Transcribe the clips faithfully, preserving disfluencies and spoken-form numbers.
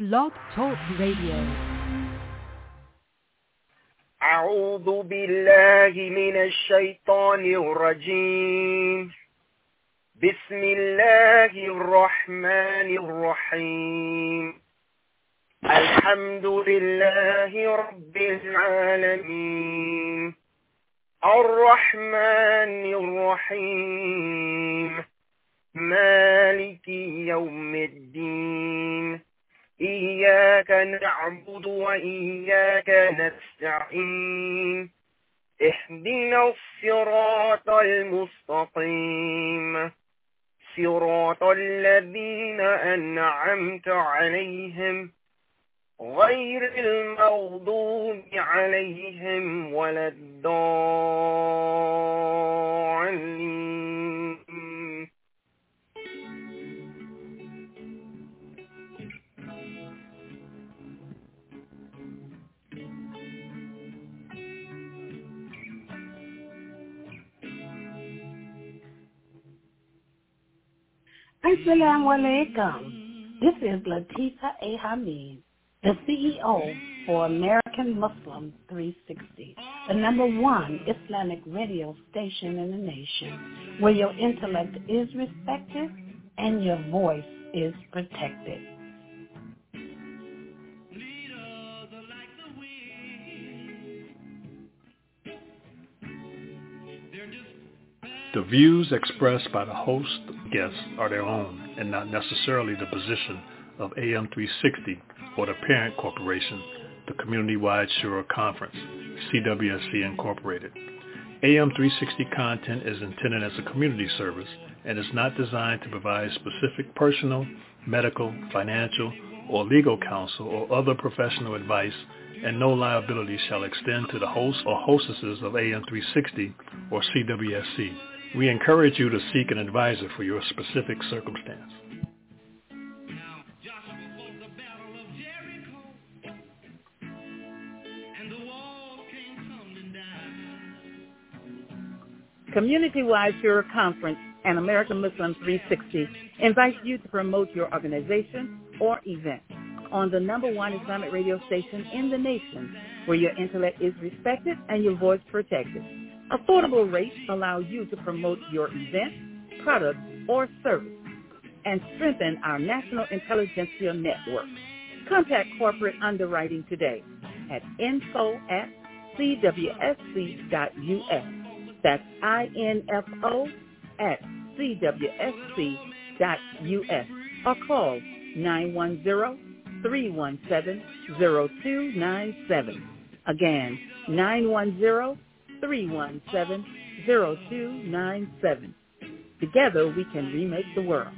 Blog Talk Radio. أعوذ بالله من الشيطان الرجيم. بسم الله الرحمن الرحيم. الحمد لله رب العالمين الرحمن الرحيم مالك يوم الدين إياك نعبد وإياك نستعين اهدنا الصراط المستقيم صراط الذين أنعمت عليهم غير المغضوب عليهم ولا الضالين. Assalamu alaikum. This is Latifa A. Hamid, the C E O for American Muslim three sixty, the number one Islamic radio station in the nation, where your intellect is respected and your voice is protected. The views expressed by the host and guests are their own and not necessarily the position of A M three sixty or the parent corporation, the Community-Wide Shura Conference, C W S C Incorporated. A M three sixty content is intended as a community service and is not designed to provide specific personal, medical, financial, or legal counsel or other professional advice, and no liability shall extend to the hosts or hostesses of A M three sixty or C W S C. We encourage you to seek an advisor for your specific circumstance. Community-Wide Shura Conference and American Muslim three sixty invites you to promote your organization or event on the number one Islamic radio station in the nation, where your intellect is respected and your voice protected. Affordable rates allow you to promote your event, product, or service and strengthen our national intelligentsia network. Contact corporate underwriting today at info at c w s c dot u s. That's I N F O at C W S C dot U S or call nine one zero, three one seven, zero two nine seven. Again, nine one zero, three one seven, zero two nine seven. Together we can remake the world.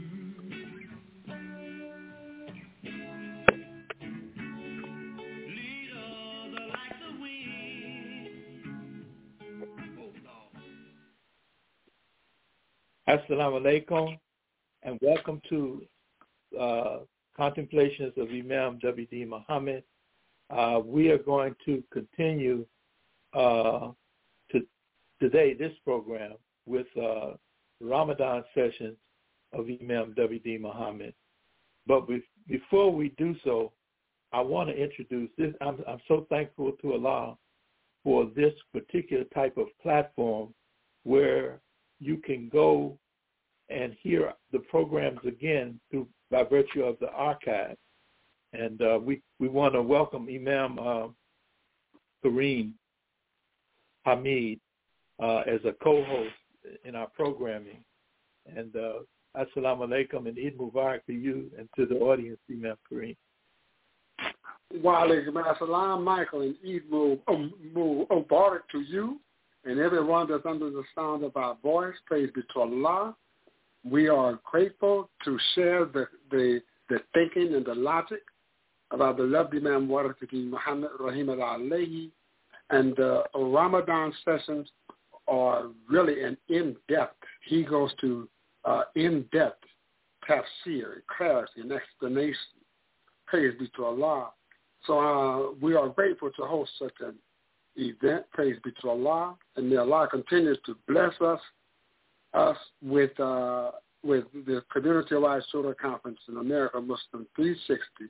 Assalamu alaikum, and welcome to uh, Contemplations of Imam W D Muhammad. Uh, we are going to continue uh, to today this program with uh, Ramadan sessions of Imam W D Muhammad. But be- before we do so, I want to introduce this. I'm, I'm so thankful to Allah for this particular type of platform where you can go and hear the programs again through by virtue of the archive. And uh, we, we want to welcome Imam uh, Kareem Hamid uh, as a co-host in our programming. And uh, Assalamu alaikum and Eid Mubarak to you and to the audience, Imam Kareem. Wa alaikum assalam, Michael, and Eid Mubarak to you and everyone that's under the sound of our voice. Praise be to Allah. We are grateful to share the, the, the thinking and the logic about the loved Imam Waratiki Muhammad Rahim al-Alayhi. And the Ramadan sessions are really an in-depth. He goes to uh, in-depth tafsir, clarity, and explanation. Praise be to Allah. So uh, we are grateful to host such an event. Praise be to Allah. And may Allah continue to bless us us with uh, with the Community-Wide Shura Conference in America Muslim three sixty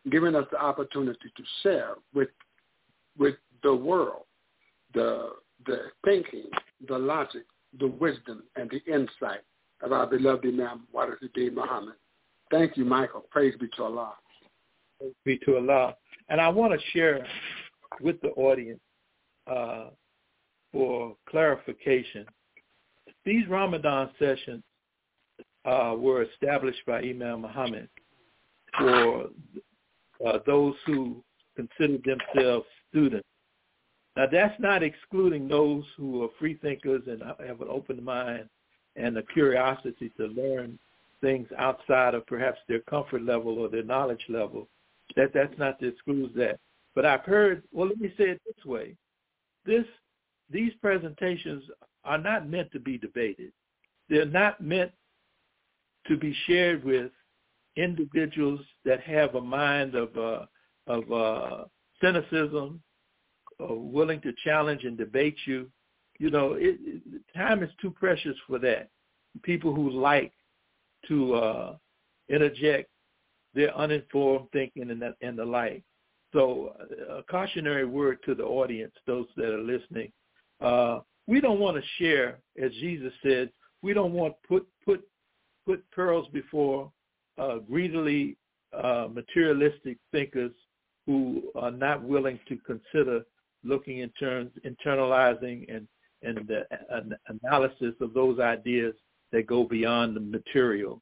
giving us the opportunity to share with with the world the the thinking, the logic, the wisdom, and the insight of our beloved Imam Warithuddin Muhammad. Thank you, Michael. Praise be to Allah. Praise be to Allah. And I want to share with the audience uh, for clarification. These Ramadan sessions uh, were established by Imam Muhammad for uh, those who consider themselves students. Now, that's not excluding those who are free thinkers and have an open mind and a curiosity to learn things outside of perhaps their comfort level or their knowledge level. That that's not to exclude that. But I've heard, well, let me say it this way. This, these presentations are not meant to be debated. They're not meant to be shared with individuals that have a mind of uh, of uh, cynicism, uh, willing to challenge and debate you. You know, it, it, time is too precious for that. People who like to uh, interject their uninformed thinking and, that, and the like. So a cautionary word to the audience, those that are listening. Uh, we don't want to share, as Jesus said, we don't want put put put pearls before uh, greedily uh, materialistic thinkers who are not willing to consider looking in terms, internalizing and, and the an analysis of those ideas that go beyond the material,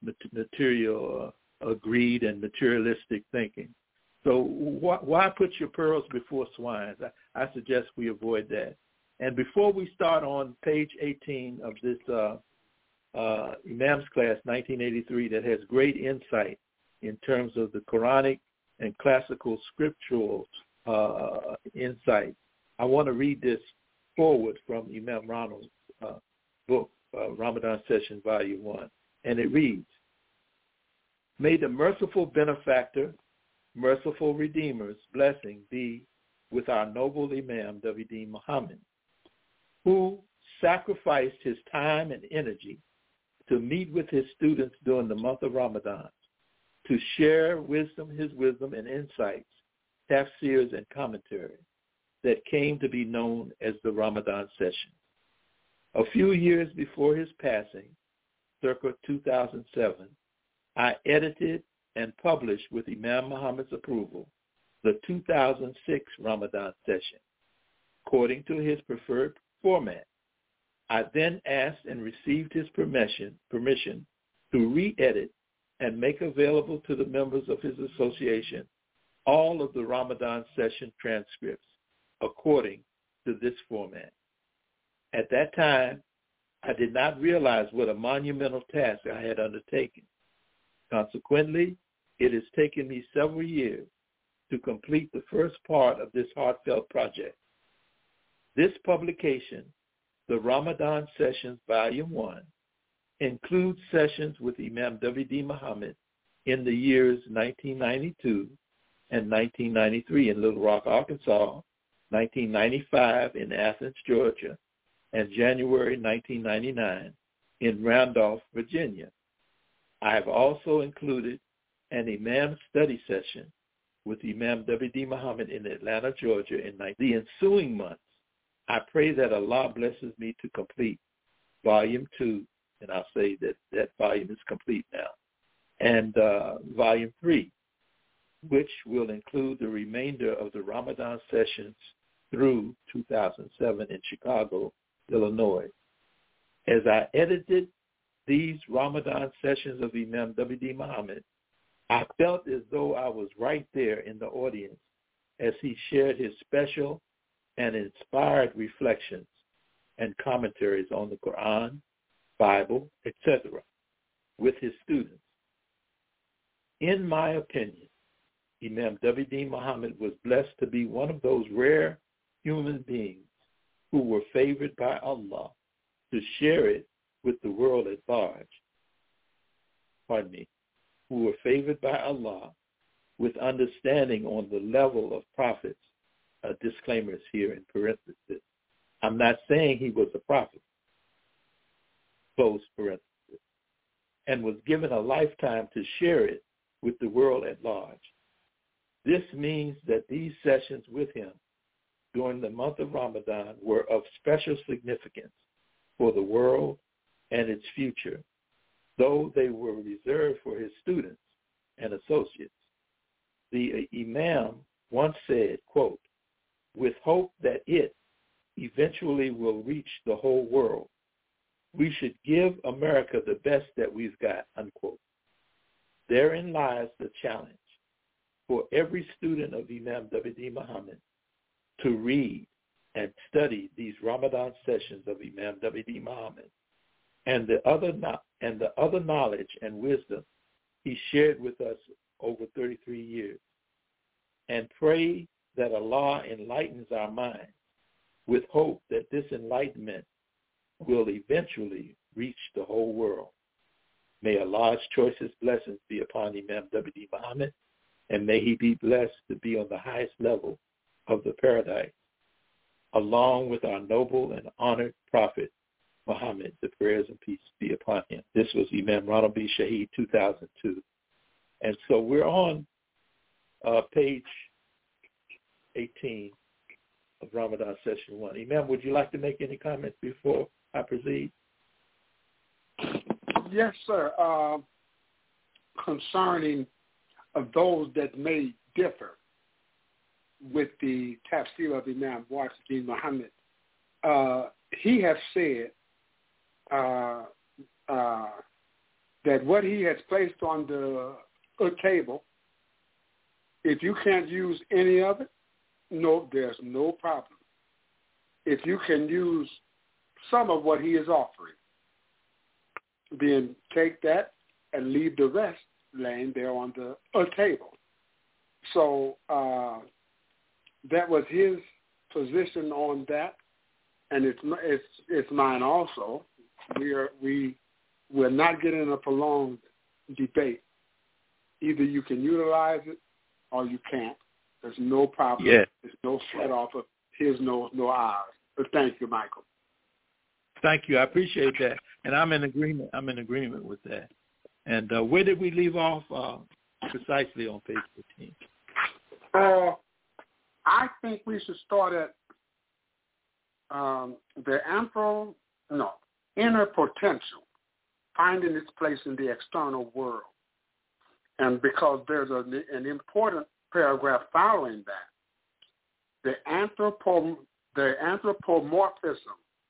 material uh, greed and materialistic thinking. So why, why put your pearls before swines? I, I suggest we avoid that. And before we start on page eighteen of this uh, uh, Imam's class, nineteen eighty-three, that has great insight in terms of the Quranic and classical scriptural uh, insight, I want to read this forward from Imam Ronald's uh, book, uh, Ramadan Session, Volume one. And it reads, "May the merciful benefactor, merciful Redeemer's blessing be with our noble Imam, W D Muhammad, who sacrificed his time and energy to meet with his students during the month of Ramadan, to share wisdom, his wisdom and insights, tafsirs and commentary that came to be known as the Ramadan Session. A few years before his passing, circa two thousand seven, I edited and published with Imam Muhammad's approval the two thousand six Ramadan Session, according to his preferred format. I then asked and received his permission, permission to re-edit and make available to the members of his association all of the Ramadan Session transcripts according to this format. At that time, I did not realize what a monumental task I had undertaken. Consequently, it has taken me several years to complete the first part of this heartfelt project. This publication, the Ramadan Sessions Volume one, includes sessions with Imam W D Muhammad in the years nineteen ninety-two and nineteen ninety-three in Little Rock, Arkansas, nineteen ninety-five in Athens, Georgia, and January nineteen ninety-nine in Randolph, Virginia. I have also included an Imam study session with Imam W D Muhammad in Atlanta, Georgia in the ensuing months. I pray that Allah blesses me to complete Volume two, and I'll say that that volume is complete now, and uh, Volume three, which will include the remainder of the Ramadan sessions through two thousand seven in Chicago, Illinois. As I edited these Ramadan sessions of Imam W D Muhammad, I felt as though I was right there in the audience as he shared his special and inspired reflections and commentaries on the Quran, Bible, et cetera, with his students. In my opinion, Imam W D Muhammad was blessed to be one of those rare human beings who were favored by Allah to share it with the world at large. Pardon me. Who were favored by Allah with understanding on the level of prophets. Uh, disclaimers here in parentheses. I'm not saying he was a prophet, close parentheses, and was given a lifetime to share it with the world at large. This means that these sessions with him during the month of Ramadan were of special significance for the world and its future, though they were reserved for his students and associates. The Imam once said, quote, with hope that it eventually will reach the whole world, we should give America the best that we've got, unquote. Therein lies the challenge for every student of Imam W D Muhammad to read and study these Ramadan sessions of Imam W D Muhammad and the other no- and the other knowledge and wisdom he shared with us over thirty-three years, and pray that Allah enlightens our minds with hope that this enlightenment will eventually reach the whole world. May Allah's choicest blessings be upon Imam W D Muhammad, and may he be blessed to be on the highest level of the paradise, along with our noble and honored Prophet Muhammad, the prayers and peace be upon him. This was Imam Ronald B. Shaheed, two thousand two. And so we're on uh, page eighteen of Ramadan Session one. Imam, would you like to make any comments before I proceed? Yes, sir. Uh, concerning of those that may differ with the tafsir of Imam Waqidin Muhammad, uh, he has said uh, uh, that what he has placed on the uh, table, if you can't use any of it, no, there's no problem. If you can use some of what he is offering, then take that and leave the rest laying there on the uh, table. So uh, that was his position on that, and it's it's it's mine also. We are we we're not getting a prolonged debate. Either you can utilize it or you can't. There's no problem. Yeah. There's no sweat off of his nose, no ours. But thank you, Michael. Thank you. I appreciate that, and I'm in agreement. I'm in agreement with that. And uh, where did we leave off uh, precisely on page fifteen? Uh, I think we should start at um, the anthro, no, inner potential, finding its place in the external world. And because there's a, an important paragraph following that, the, anthropo, the anthropomorphism,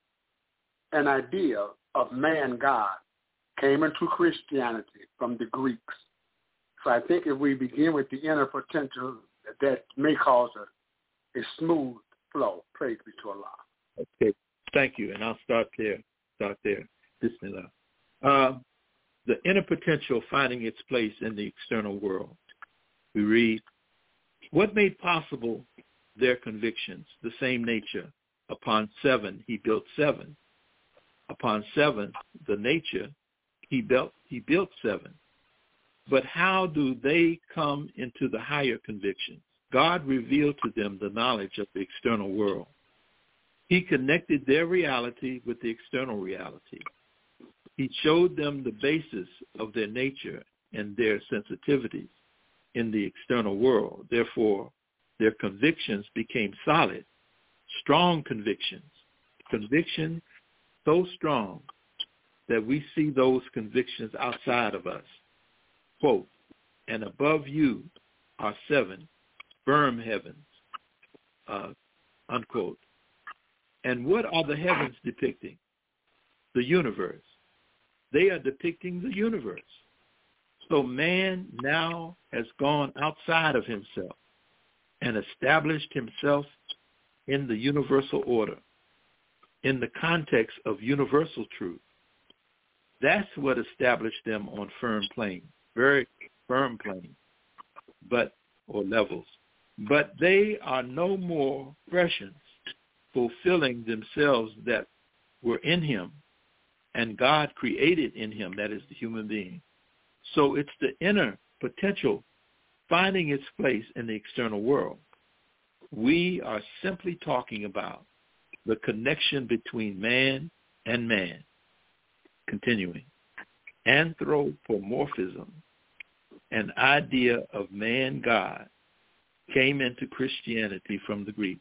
an idea of man-God, came into Christianity from the Greeks. So I think if we begin with the inner potential, that may cause a, a smooth flow. Praise be to Allah. Okay, thank you, and I'll start there. Start there. Bismillah. Uh, the inner potential finding its place in the external world. We read, what made possible their convictions, the same nature? Upon seven, he built seven. Upon seven, the nature, he built, he built seven. But how do they come into the higher convictions? God revealed to them the knowledge of the external world. He connected their reality with the external reality. He showed them the basis of their nature and their sensitivities in the external world. Therefore, their convictions became solid, strong convictions, convictions so strong that we see those convictions outside of us. Quote, and above you are seven firm heavens, uh, unquote. And what are the heavens depicting? The universe. They are depicting the universe. So man now has gone outside of himself and established himself in the universal order, in the context of universal truth. That's what established them on firm planes, very firm planes, but or levels. But they are no more expressions fulfilling themselves that were in him and God created in him, that is the human being. So it's the inner potential finding its place in the external world. We are simply talking about the connection between man and man. Continuing, anthropomorphism, an idea of man-God, came into Christianity from the Greeks.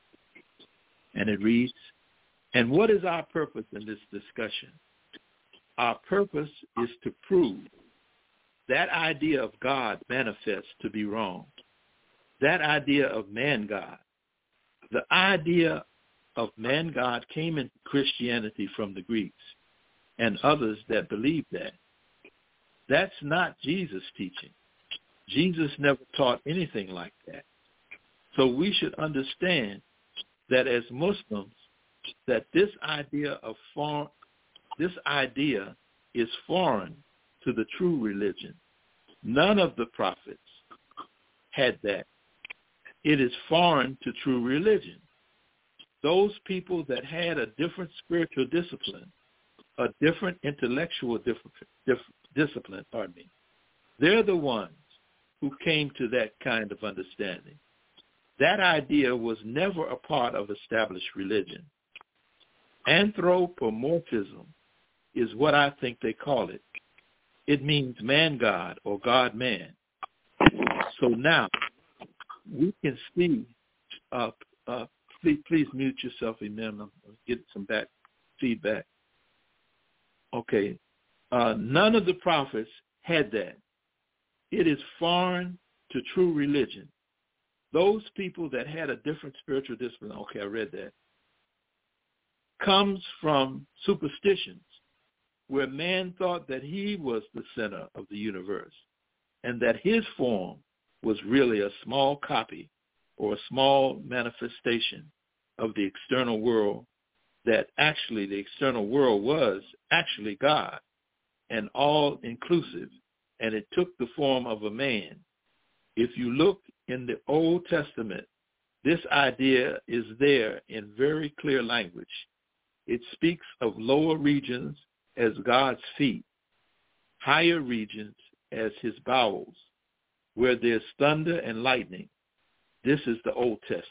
And it reads, and what is our purpose in this discussion? Our purpose is to prove that idea of God manifests to be wrong. That idea of man-God. The idea of man-God came into Christianity from the Greeks and others that believe that. That's not Jesus' teaching. Jesus never taught anything like that. So we should understand that as Muslims, that this idea of foreign, this idea is foreign to the true religion. None of the prophets had that. It is foreign to true religion. Those people that had a different spiritual discipline, a different intellectual diff- diff- discipline, pardon me, they're the ones who came to that kind of understanding. That idea was never a part of established religion. Anthropomorphism is what I think they call it. It means man-God or God-man. So now we can see, uh, uh, please, please mute yourself, Imam. I'm getting some back feedback. Okay. Uh, none of the prophets had that. It is foreign to true religion. Those people that had a different spiritual discipline, okay, I read that, comes from superstitions, where man thought that he was the center of the universe and that his form was really a small copy or a small manifestation of the external world, that actually the external world was actually God and all-inclusive, and it took the form of a man. If you look in the Old Testament, this idea is there in very clear language. It speaks of lower regions as God's feet, higher regions as his bowels, where there's thunder and lightning. This is the Old Testament.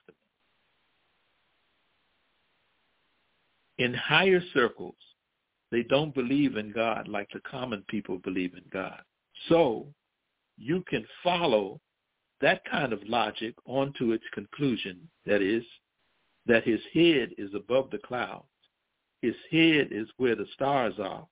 In higher circles, they don't believe in God like the common people believe in God. So you can follow that kind of logic onto its conclusion, that is, that his head is above the clouds. His head is where the stars are.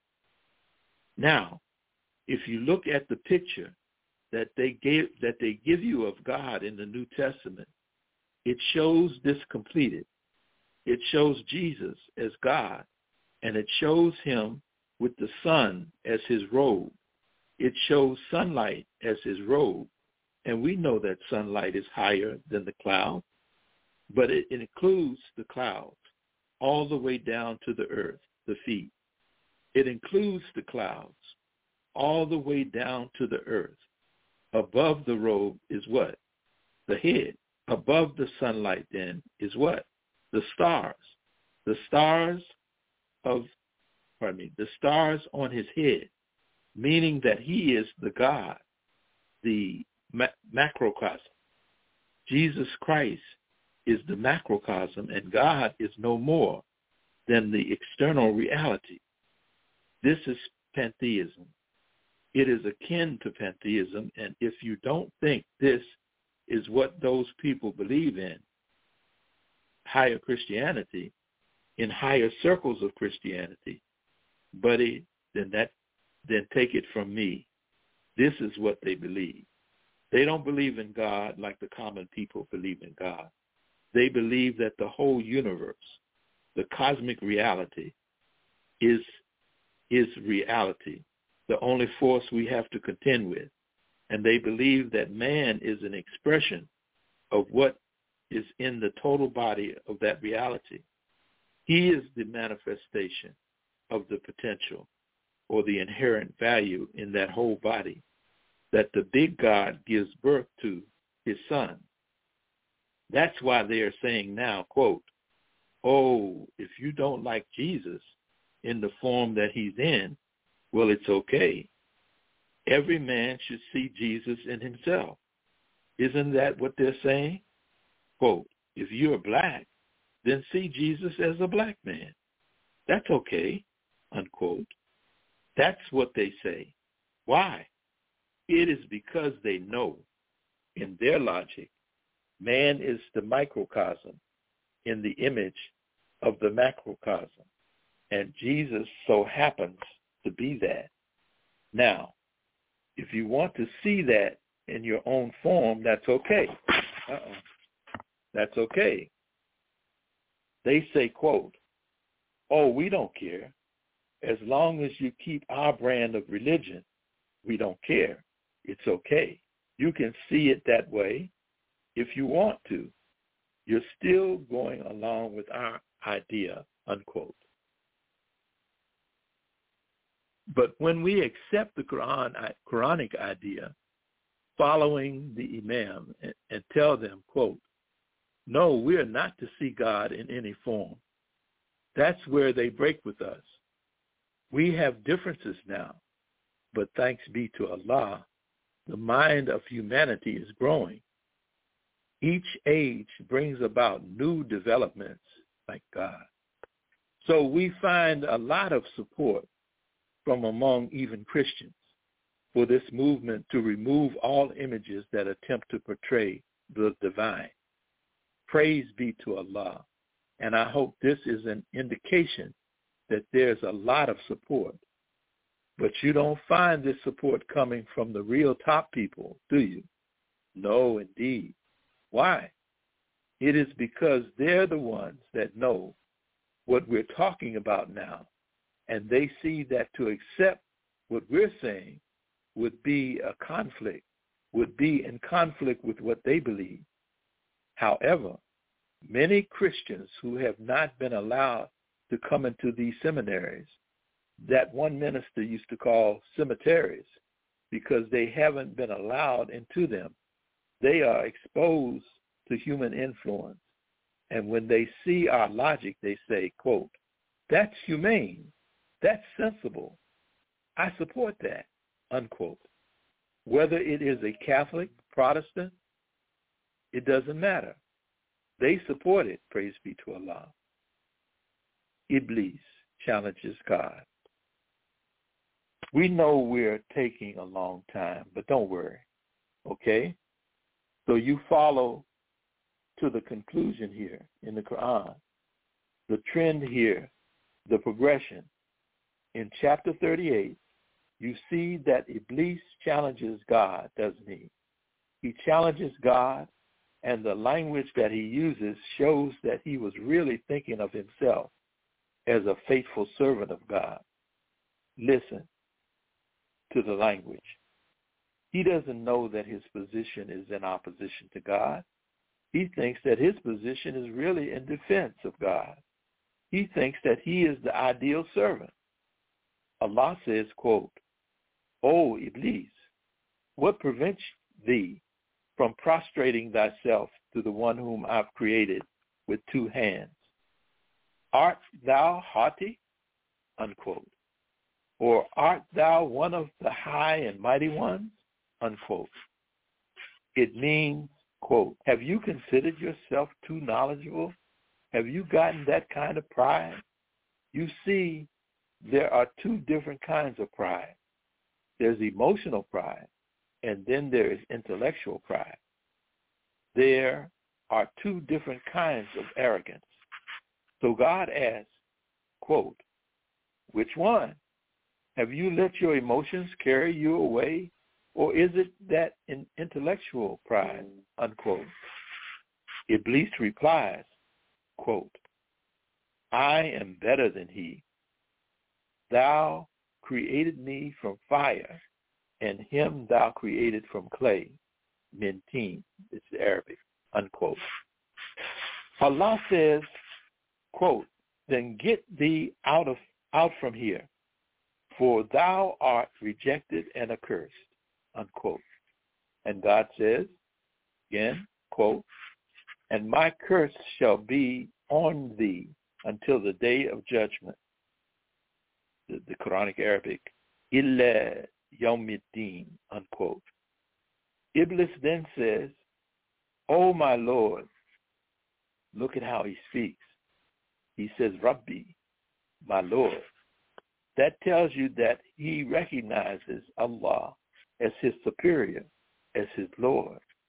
Now, if you look at the picture that they gave, that they give you of God in the New Testament, it shows this completed. It shows Jesus as God, and it shows him with the sun as his robe. It shows sunlight as his robe, and we know that sunlight is higher than the cloud, but it, it includes the clouds all the way down to the earth, the feet. It includes the clouds all the way down to the earth. Above the robe is what? The head. Above the sunlight then is what? The stars. The stars of, pardon me, the stars on his head, meaning that he is the God, the ma- macrocosm. Jesus Christ is the macrocosm, and God is no more than the external reality. This is pantheism. It is akin to pantheism, and if you don't think this is what those people believe in, higher Christianity, in higher circles of Christianity, buddy, then that, then take it from me. This is what they believe. They don't believe in God like the common people believe in God. They believe that the whole universe, the cosmic reality, is, is reality, the only force we have to contend with. And they believe that man is an expression of what is in the total body of that reality. He is the manifestation of the potential or the inherent value in that whole body that the big God gives birth to his son. That's why they are saying now, quote, oh, if you don't like Jesus in the form that he's in, well, it's okay. Every man should see Jesus in himself. Isn't that what they're saying? Quote, if you're black, then see Jesus as a black man. That's okay, unquote. That's what they say. Why? It is because they know in their logic Man is the microcosm in the image of the macrocosm, and Jesus so happens to be that. Now, if you want to see that in your own form, that's okay. Uh-uh. That's okay. They say, quote, oh, we don't care. As long as you keep our brand of religion, we don't care. It's okay. You can see it that way if you want to. You're still going along with our idea, unquote. But when we accept the Quran, Quranic idea, following the Imam, and, and tell them, quote, no, we are not to see God in any form. That's where they break with us. We have differences now, but thanks be to Allah, the mind of humanity is growing. Each age brings about new developments, like God. So we find a lot of support from among even Christians for this movement to remove all images that attempt to portray the divine. Praise be to Allah. And I hope this is an indication that there's a lot of support. But you don't find this support coming from the real top people, do you? No, indeed. Why? It is because they're the ones that know what we're talking about now, and they see that to accept what we're saying would be a conflict, would be in conflict with what they believe. However, many Christians who have not been allowed to come into these seminaries, that one minister used to call cemeteries, because they haven't been allowed into them, they are exposed to human influence. And when they see our logic, they say, quote, that's humane, that's sensible, I support that, unquote. Whether it is a Catholic, Protestant, it doesn't matter. They support it, praise be to Allah. Iblis challenges God. We know we're taking a long time, but don't worry, okay? So you follow to the conclusion here in the Quran, the trend here, the progression. In chapter thirty-eight, you see that Iblis challenges God, doesn't he? He challenges God, and the language that he uses shows that he was really thinking of himself as a faithful servant of God. Listen to the language. He doesn't know that his position is in opposition to God. He thinks that his position is really in defense of God. He thinks that he is the ideal servant. Allah says, quote, O Iblis, what prevents thee from prostrating thyself to the one whom I've created with two hands? Art thou haughty? Unquote. Or art thou one of the high and mighty ones? Unquote. It means, quote, have you considered yourself too knowledgeable? Have you gotten that kind of pride? You see, there are two different kinds of pride. There's emotional pride, and then there is intellectual pride. There are two different kinds of arrogance. So God asks, quote, which one? Have you let your emotions carry you away, or is it that in intellectual pride, unquote? Iblis replies, quote, I am better than he. Thou created me from fire, and him thou created from clay. Min teen, it's Arabic, unquote. Allah says, quote, then get thee out of out from here, for thou art rejected and accursed, unquote. And God says, again, quote, and my curse shall be on thee until the day of judgment. The, the Quranic Arabic, illa yawmiddin, unquote. Iblis then says, oh my Lord, look at how he speaks. He says, Rabbi, my Lord. That tells you that he recognizes Allah as his superior, as his Lord.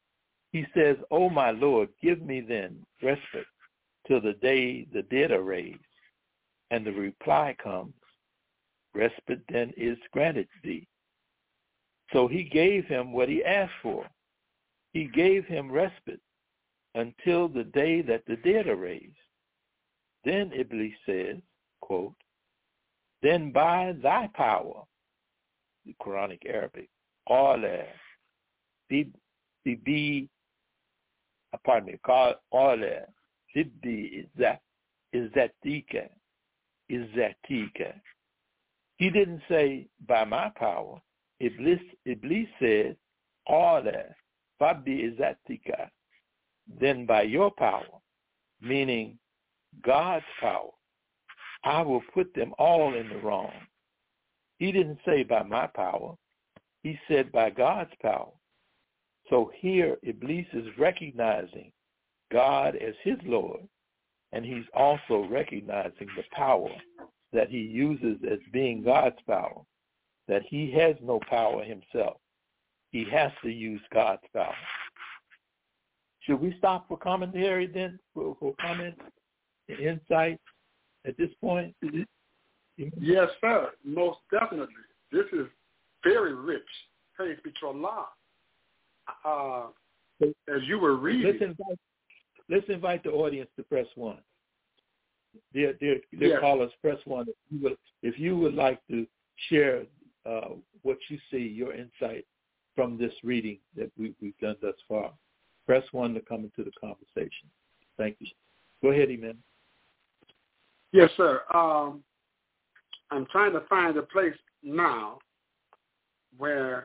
He says, "O my Lord, give me then respite till the day the dead are raised." And the reply comes, "Respite then is granted thee." So he gave him what he asked for. He gave him respite until the day that the dead are raised. Then Iblis says, quote, "Then by thy power," the Quranic Arabic, "Qala, be, be, pardon me, Qala, Sibbi is that, is that tika, is that tika." He didn't say, "By my power." Iblis, Iblis said, "Qala, Fabbi is that tika." Then by your power, meaning God's power, I will put them all in the wrong. He didn't say by my power. He said by God's power. So here Iblis is recognizing God as his Lord, and he's also recognizing the power that he uses as being God's power, that he has no power himself. He has to use God's power. Should we stop for commentary then, for, for comment and insight at this point? Yes, sir. Most definitely. This is very rich. Praise be to Allah. Uh, as you were reading. Let's invite, let's invite the audience to press one. Dear, dear, dear yes. callers, press one. If you would, if you would like to share uh, what you see, your insight from this reading that we, we've done thus far, press one to come into the conversation. Thank you. Go ahead, Imam. Yes, sir. Um, I'm trying to find a place now where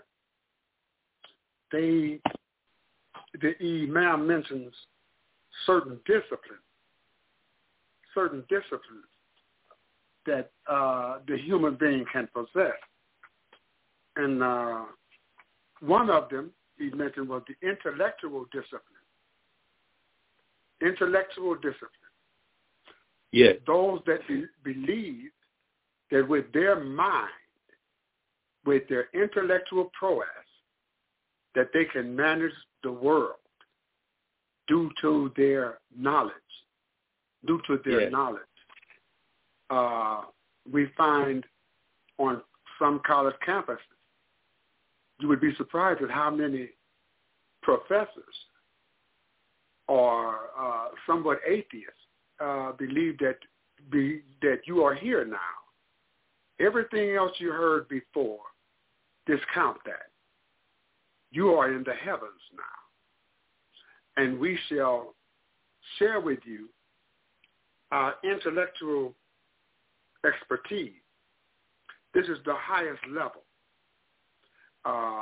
they, the Imam mentions certain disciplines, certain disciplines that uh, the human being can possess. And uh, one of them he mentioned was the intellectual discipline. Intellectual discipline. Yes. Those that be, believe that with their mind, with their intellectual prowess, that they can manage the world due to their knowledge, due to their yes. knowledge. Uh, we find on some college campuses, you would be surprised at how many professors or uh, somewhat atheists uh, believe that be, that you are here now. Everything else you heard before, discount that. You are in the heavens now. And we shall share with you our intellectual expertise. This is the highest level. Uh,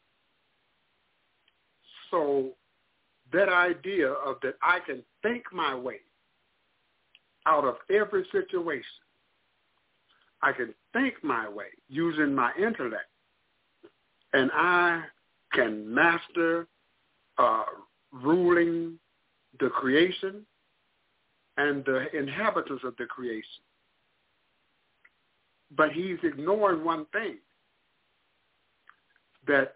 so that idea of that I can think my way out of every situation, I can think my way using my intellect, and I can master uh, ruling the creation and the inhabitants of the creation. But he's ignoring one thing, that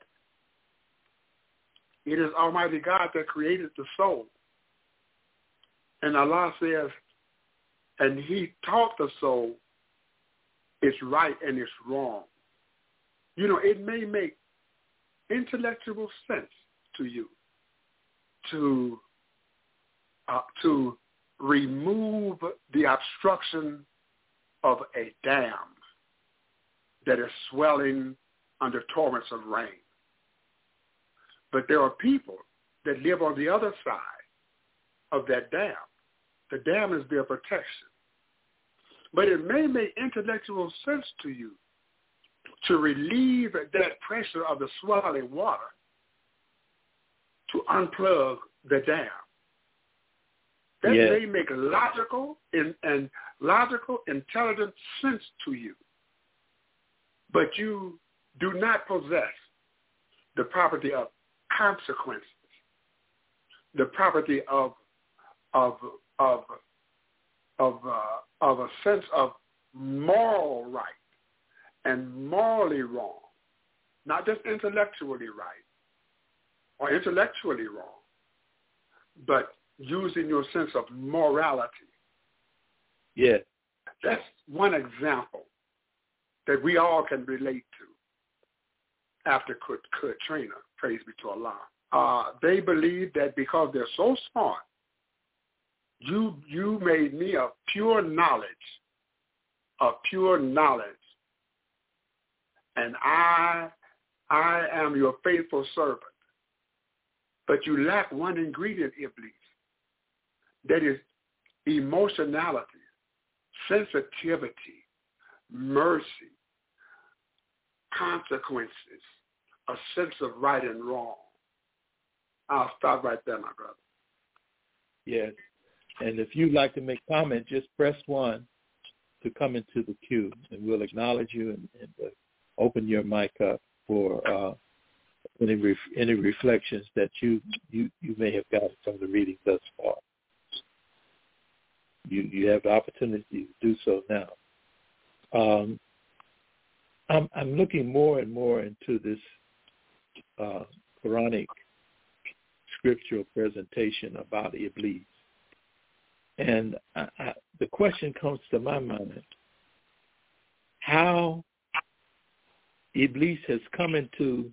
it is Almighty God that created the soul. And Allah says, and he taught the soul it's right and it's wrong. You know, it may make intellectual sense to you to uh, to remove the obstruction of a dam that is swelling under torrents of rain. But there are people that live on the other side of that dam. The dam is their protection. But it may make intellectual sense to you to relieve that pressure of the swelling water, to unplug the dam. That yes. may make logical and, and logical, intelligent sense to you. But you do not possess the property of consequences, the property of of of of uh, of a sense of moral right and morally wrong, not just intellectually right or intellectually wrong, but using your sense of morality. Yes. That's one example that we all can relate to after Katrina, praise be to Allah. Uh, they believe that because they're so smart, you you made me of pure knowledge, of pure knowledge, and I I am your faithful servant. But you lack one ingredient, Iblis, that is emotionality, sensitivity, mercy, consequences, a sense of right and wrong. I'll stop right there, my brother. Yes. And if you'd like to make comment, just press one to come into the queue, and we'll acknowledge you and, and uh, open your mic up for uh, any ref- any reflections that you, you, you may have gotten from the reading thus far. You you have the opportunity to do so now. Um, I'm I'm looking more and more into this uh, Quranic scriptural presentation about Iblis, and I, I, the question comes to my mind: how Iblis has come into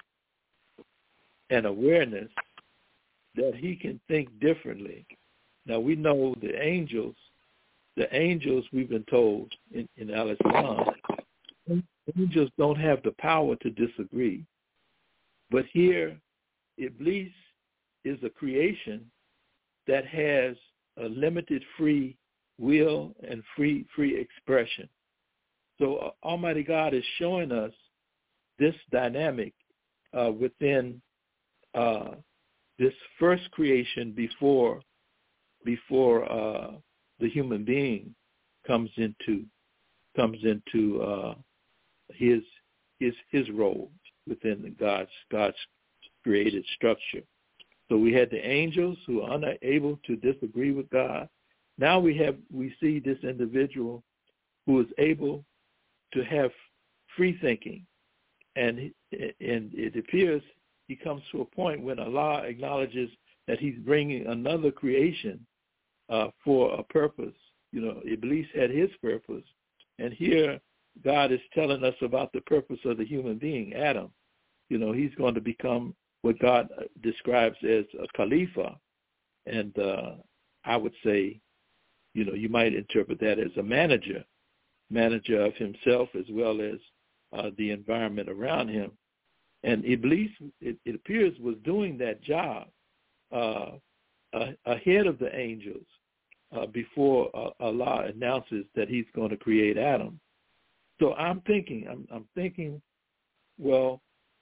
an awareness that he can think differently. Now we know the angels. The angels, we've been told in, in Al-Islam, angels don't have the power to disagree. But here, Iblis is a creation that has a limited free will and free free expression. So uh, Almighty God is showing us this dynamic uh, within uh, this first creation before before. Uh, the human being comes into comes into uh, his his his role within the God's God's created structure. So we had the angels who are unable to disagree with God. Now we have we see this individual who is able to have free thinking, and and it appears he comes to a point when Allah acknowledges that He's bringing another creation Uh, for a purpose. You know, Iblis had his purpose, and here God is telling us about the purpose of the human being, Adam. You know, he's going to become what God describes as a Khalifa, and uh, I would say, you know, you might interpret that as a manager, manager of himself as well as uh, the environment around him. And Iblis, it, it appears, was doing that job uh, uh, ahead of the angels. Uh, before uh, Allah announces that he's going to create Adam. So I'm thinking, I'm, I'm thinking, well,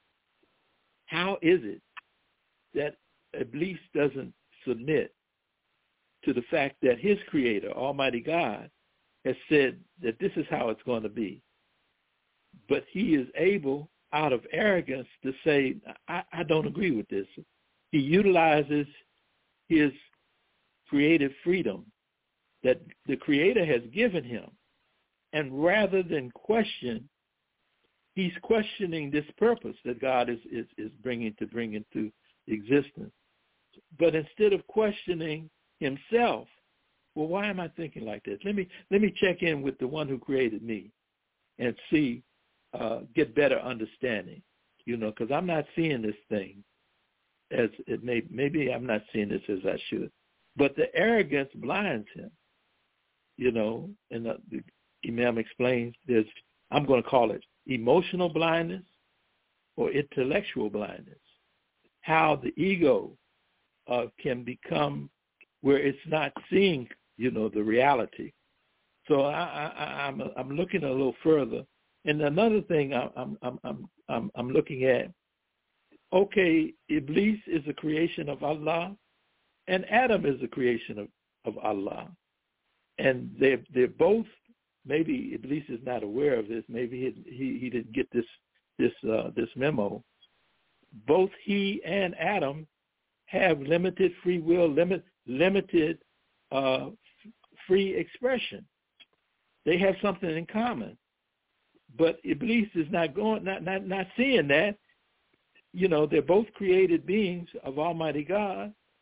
how is it that Iblis doesn't submit to the fact that his creator, Almighty God, has said that this is how it's going to be? But he is able, out of arrogance, to say, I, I don't agree with this. He utilizes his creative freedom that the Creator has given him. And rather than question, he's questioning this purpose that God is, is, is bringing to bring into existence. But instead of questioning himself, well, why am I thinking like this? Let me let me check in with the one who created me and see, uh, get better understanding, you know, because I'm not seeing this thing as it may, maybe I'm not seeing this as I should. But the arrogance blinds him. You know, and the, the Imam explains there's, I'm going to call it emotional blindness or intellectual blindness, how the ego uh, can become where it's not seeing, you know, the reality. So I, I, I'm I'm looking a little further. And another thing I'm I'm I'm I'm, I'm looking at, okay, Iblis is a creation of Allah, and Adam is a creation of, of Allah. And they're, they're both, maybe Iblis is not aware of this, maybe he he, he didn't get this this uh, this memo. Both he and Adam have limited free will, limit, limited uh, free expression. They have something in common. But Iblis is not going, not, not, not seeing that. You know, they're both created beings of Almighty God,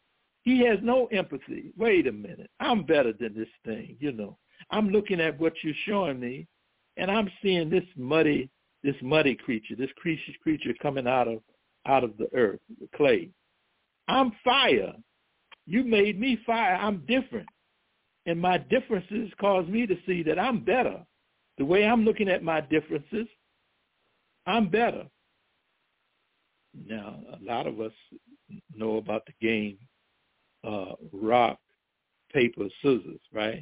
He has no empathy. Wait a minute. I'm better than this thing, you know. I'm looking at what you're showing me, and I'm seeing this muddy, this muddy creature, this creature, creature coming out of out of the earth, the clay. I'm fire. You made me fire. I'm different. And my differences cause me to see that I'm better. The way I'm looking at my differences, I'm better. Now, a lot of us know about the game uh, rock, paper, scissors, right?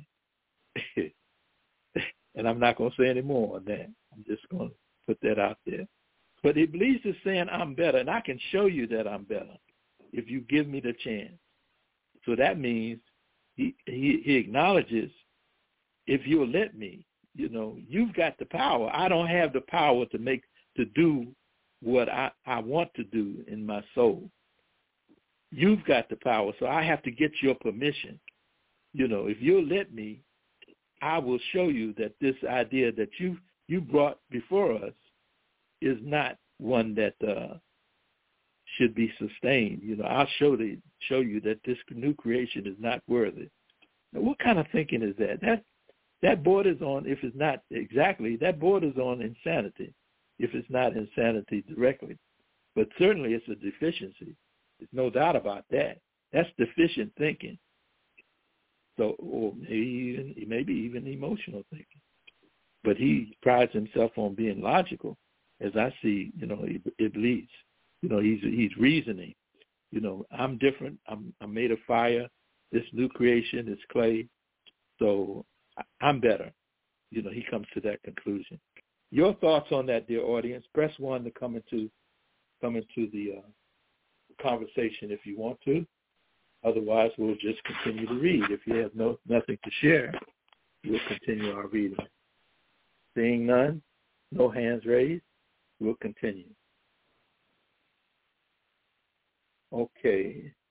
And I'm not going to say any more on that. I'm just going to put that out there. But Iblis is saying I'm better, and I can show you that I'm better if you give me the chance. So that means he, he, he acknowledges, if you'll let me, you know, you've got the power. I don't have the power to make, to do what I, I want to do in my soul. You've got the power, so I have to get your permission. You know, if you'll let me, I will show you that this idea that you you brought before us is not one that uh, should be sustained. You know, I'll show the show you that this new creation is not worthy. Now, what kind of thinking is that? That that borders on, if it's not exactly, that borders on insanity, if it's not insanity directly. But certainly it's a deficiency. There's no doubt about that. That's deficient thinking. So, or maybe even, maybe even emotional thinking. But he prides himself on being logical, as I see, you know, Iblis. You know, he's he's reasoning. You know, I'm different. I'm I'm made of fire. This new creation is clay. So I'm better. You know, he comes to that conclusion. Your thoughts on that, dear audience? Press one to come into come into the uh, conversation if you want to. Otherwise, we'll just continue to read. If you have no nothing to share, we'll continue our reading. Seeing none, no hands raised, we'll continue. Okay.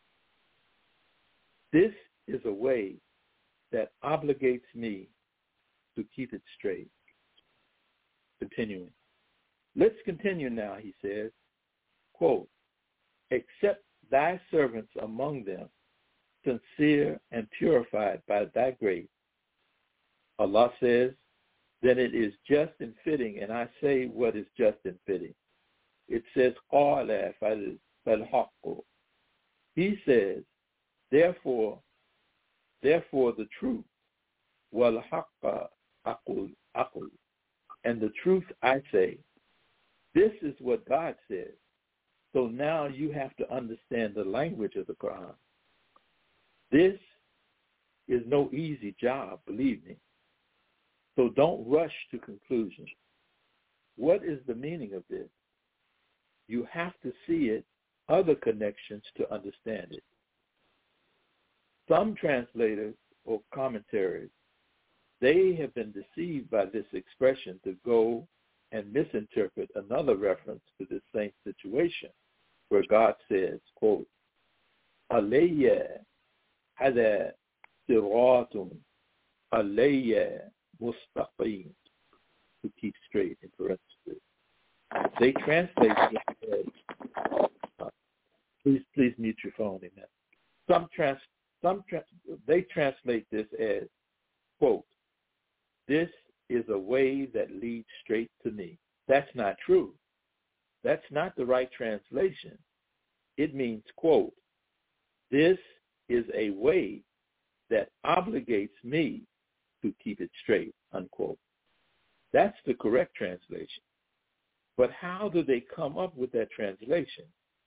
This is a way that obligates me to keep it straight. Continuing. Let's continue now, he says. Quote, except thy servants among them, sincere and purified by thy grace. Allah says, then it is just and fitting, and I say what is just and fitting. It says, qala fal-haqqu. He says, therefore, therefore the truth, wal-haqqa aqul, aqul, and the truth I say. This is what God says. So now you have to understand the language of the Quran. This is no easy job, believe me. So don't rush to conclusions. What is the meaning of this? You have to see it, other connections to understand it. Some translators or commentaries, they have been deceived by this expression to go and misinterpret another reference to this same situation, where God says, quote, alayya hada siratun alayya mustaqim, to keep straight in parentheses. They translate this as, uh, please, please mute your phone in that. Some trans, some trans, they translate this as, quote, this is a way that leads straight to me. That's not true. That's not the right translation. It means, quote, this is a way that obligates me to keep it straight, unquote. That's the correct translation. But how do they come up with that translation?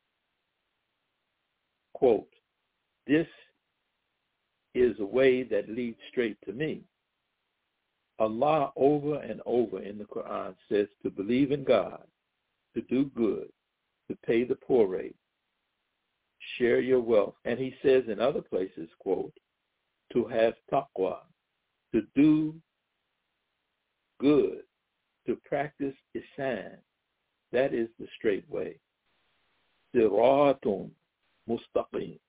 Quote, this is a way that leads straight to me. Allah over and over in the Quran says to believe in God, to do good, to pay the poor rate, share your wealth. And he says in other places, quote, to have taqwa, to do good, to practice ihsan. That is the straight way. Siratun mustaqim.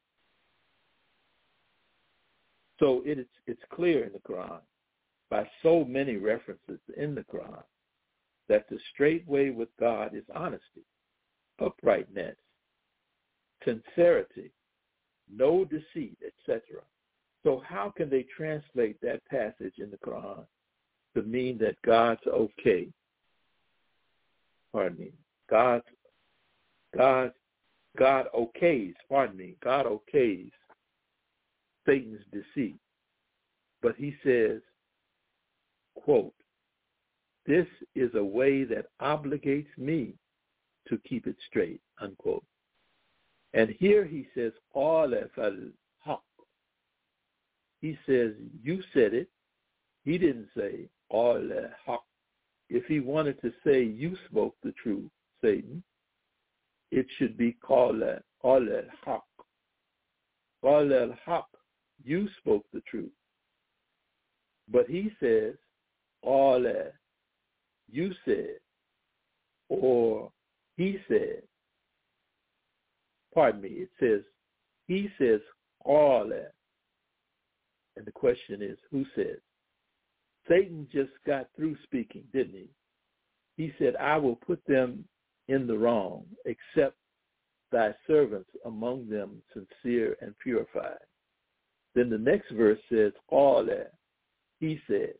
So it is, it's clear in the Quran, by so many references in the Quran, that the straight way with God is honesty, uprightness, sincerity, no deceit, et cetera. So how can they translate that passage in the Quran to mean that God's okay? Pardon me. God, God, God okays, pardon me, God okays Satan's deceit. But he says, quote, this is a way that obligates me to keep it straight, unquote. And here he says, qala fal-haq. He says, you said it. He didn't say, qala haq. If he wanted to say, you spoke the truth, Satan, it should be qala, qala al-haq. Qala al-haq, you spoke the truth. But he says, qala, you said, or he said. Pardon me, it says, he says, qala. And the question is, who said? Satan just got through speaking, didn't he? He said, I will put them in the wrong, except thy servants among them sincere and purified. Then the next verse says, qala, he said.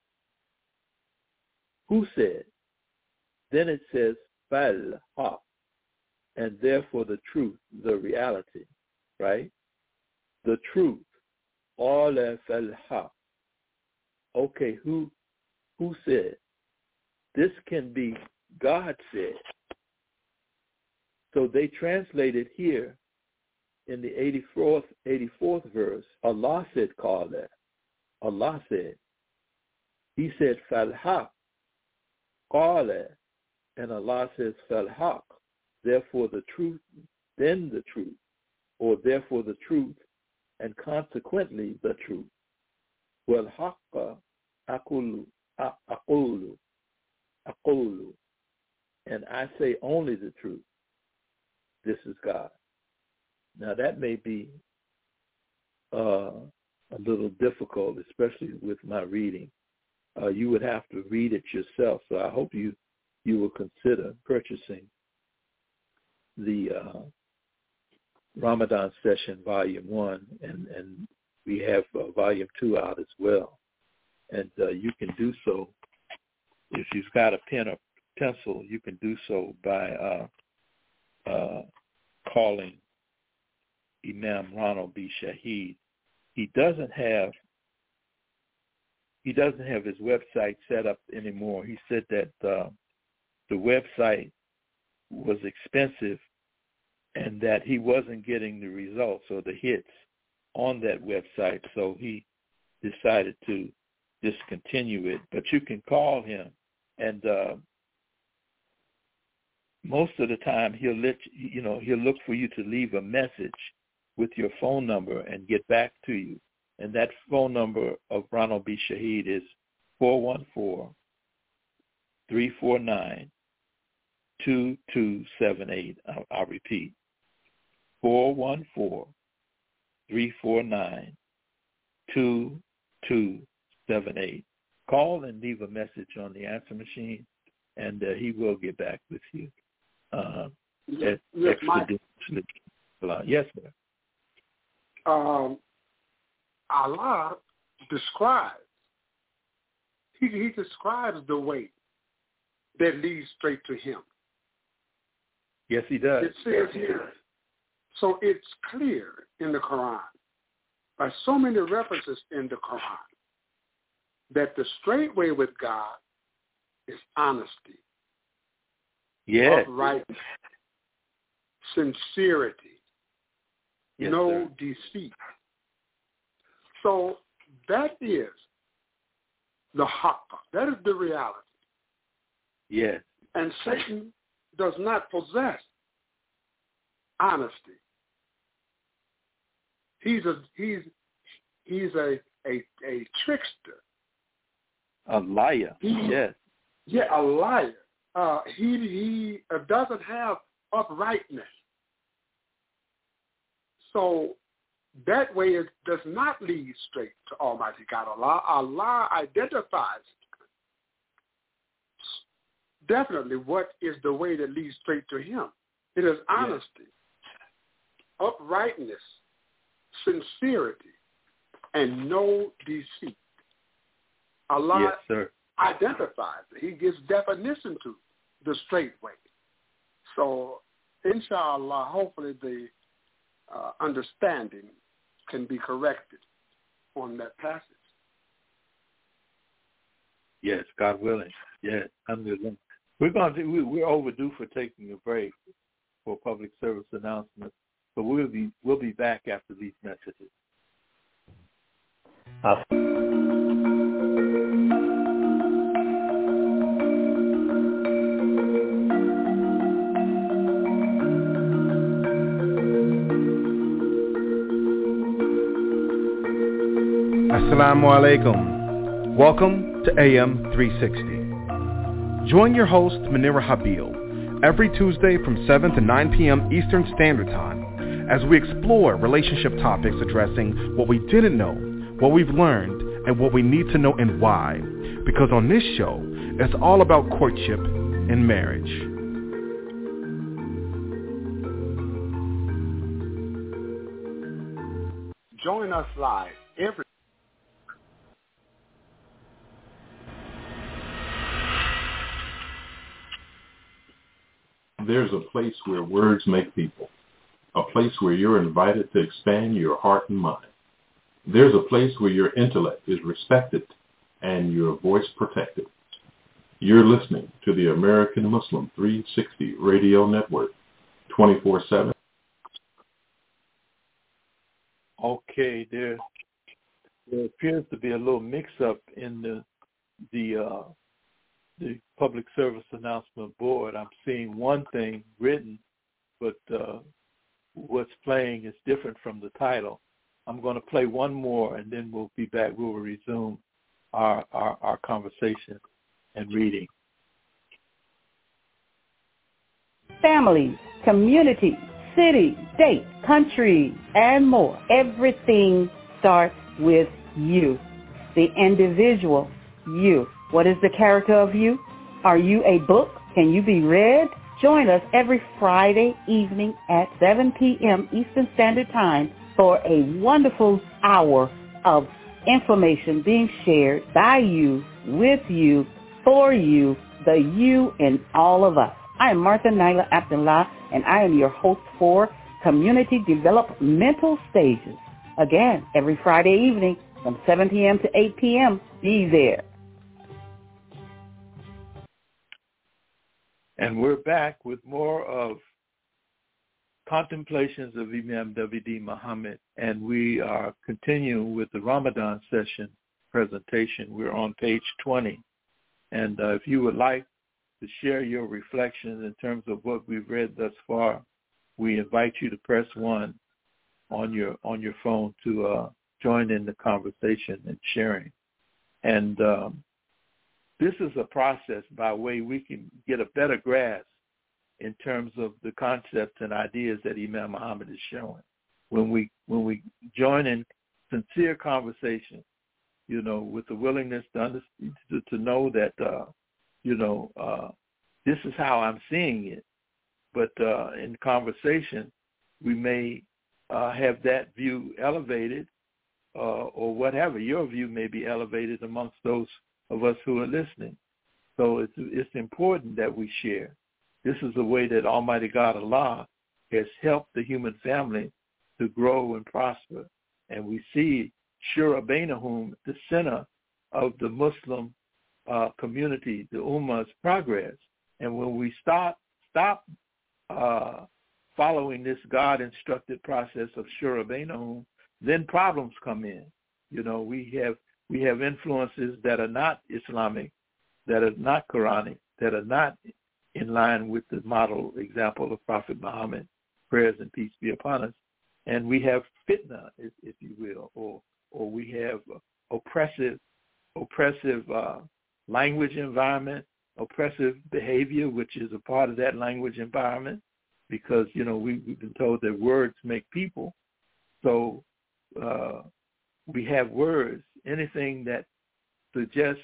Who said? Then it says, fal-haq, and therefore the truth, the reality, right? The truth, qala fal-haq. Okay, who who said? This can be God said. So they translated here in the eighty-fourth, eighty-fourth verse, Allah said, qala. Allah said. He said, fal-haq, qala, and Allah says, fal-haq, therefore the truth, then the truth, or therefore the truth, and consequently the truth. Wal-haqqa aqulu, aqulu, aqulu, and I say only the truth. This is God. Now that may be uh, a little difficult, especially with my reading. Uh, you would have to read it yourself. So I hope you you will consider purchasing the uh, Ramadan Session Volume One, and and we have uh, Volume Two out as well. And uh, you can do so if you've got a pen or pencil. You can do so by uh, uh, calling Imam Ronald B. Shaheed. He doesn't have he doesn't have his website set up anymore. He said that uh, the website was expensive and that he wasn't getting the results or the hits on that website, so he decided to discontinue it. But you can call him, and uh, most of the time he'll let you, you know he'll look for you to leave a message with your phone number and get back to you. And that phone number of Ronald B. Shaheed is four one four, three four nine, two two seven eight. I'll, I'll repeat, four one four, three four nine, two two seven eight. Call and leave a message on the answer machine, and uh, he will get back with you. Uh, yes, at, yes, yes, sir. Um, Allah describes, he, he describes the way that leads straight to him. Yes, he does. It says here, so it's clear in the Quran, by so many references in the Quran, that the straight way with God is honesty, yes, uprightness, sincerity, yes, no sir. deceit. So that is the haqqa. That is the reality. Yes. And Satan does not possess honesty. He's a he's he's a a, a trickster. A liar. He, yes. Yeah, a liar. Uh, he he uh, doesn't have uprightness. So that way it does not lead straight to Almighty God. Allah, Allah identifies definitely what is the way that leads straight to him. It is honesty, yes, uprightness, sincerity and no deceit. Allah yes, sir. identifies it. He gives definition to the straight way. So, inshallah, hopefully the uh, understanding can be corrected on that passage. Yes, God willing. Yes, alhamdulillah. We're going to we, we're overdue for taking a break for public service announcements, but we'll be we'll be back after these messages. Uh- Assalamu alaikum. Welcome to A M three sixty. Join your host, Munira Habil, every Tuesday from seven to nine p.m. Eastern Standard Time as we explore relationship topics addressing what we didn't know, what we've learned, and what we need to know and why. Because on this show, it's all about courtship and marriage. Join us live every There's a place where words make people, a place where you're invited to expand your heart and mind. There's a place where your intellect is respected and your voice protected. You're listening to the American Muslim three sixty Radio Network, twenty-four seven. Okay, there, there appears to be a little mix-up in the the uh, the public service announcement board. I'm seeing one thing written, but uh, what's playing is different from the title. I'm going to play one more, and then we'll be back. We'll resume our, our, our conversation and reading. Families, communities, city, state, country, and more. Everything starts with you, the individual you. What is the character of you? Are you a book? Can you be read? Join us every Friday evening at seven p.m. Eastern Standard Time for a wonderful hour of information being shared by you, with you, for you, the you in all of us. I am Martha Naila Abdullah, and I am your host for Community Developmental Stages. Again, every Friday evening from seven p.m. to eight p.m. Be there. And we're back with more of Contemplations of Imam W D Muhammad, and we are continuing with the Ramadan session presentation. We're on page twenty. And uh, if you would like to share your reflections in terms of what we've read thus far, we invite you to press one on your on your phone to uh, join in the conversation and sharing. And um, this is a process by way we can get a better grasp in terms of the concepts and ideas that Imam Muhammad is showing. When we when we join in sincere conversation, you know, with the willingness to understand, to, to know that, uh, you know, uh, this is how I'm seeing it. But uh, in conversation, we may uh, have that view elevated, uh, or whatever. Your view may be elevated amongst those of us who are listening. So it's it's important that we share. This is the way that Almighty God Allah has helped the human family to grow and prosper. And we see Shura Bainahum, the center of the Muslim uh, community, the Ummah's progress. And when we stop stop uh, following this God-instructed process of Shura Bainahum, then problems come in. You know, we have we have influences that are not Islamic, that are not Quranic, that are not in line with the model example of Prophet Muhammad, prayers and peace be upon us. And we have fitna, if, if you will, or or we have oppressive, oppressive uh, language environment, oppressive behavior, which is a part of that language environment, because, you know, we, we've been told that words make people. So uh, we have words, anything that suggests